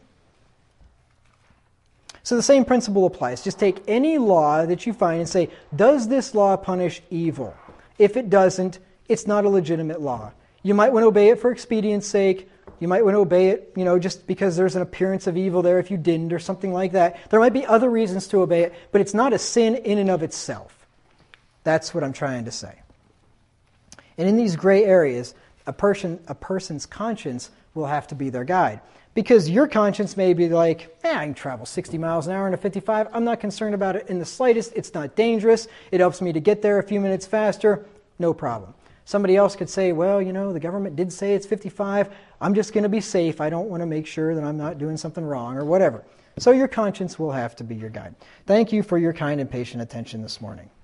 So the same principle applies. Just take any law that you find and say, does this law punish evil? If it doesn't, it's not a legitimate law. You might want to obey it for expedience sake. You might want to obey it, just because there's an appearance of evil there if you didn't or something like that. There might be other reasons to obey it, but it's not a sin in and of itself. That's what I'm trying to say. And in these gray areas, a person's conscience will have to be their guide. Because your conscience may be like, I can travel 60 miles an hour in a 55. I'm not concerned about it in the slightest. It's not dangerous. It helps me to get there a few minutes faster. No problem. Somebody else could say, well, the government did say it's 55. I'm just going to be safe. I don't want to make sure that I'm not doing something wrong or whatever. So your conscience will have to be your guide. Thank you for your kind and patient attention this morning.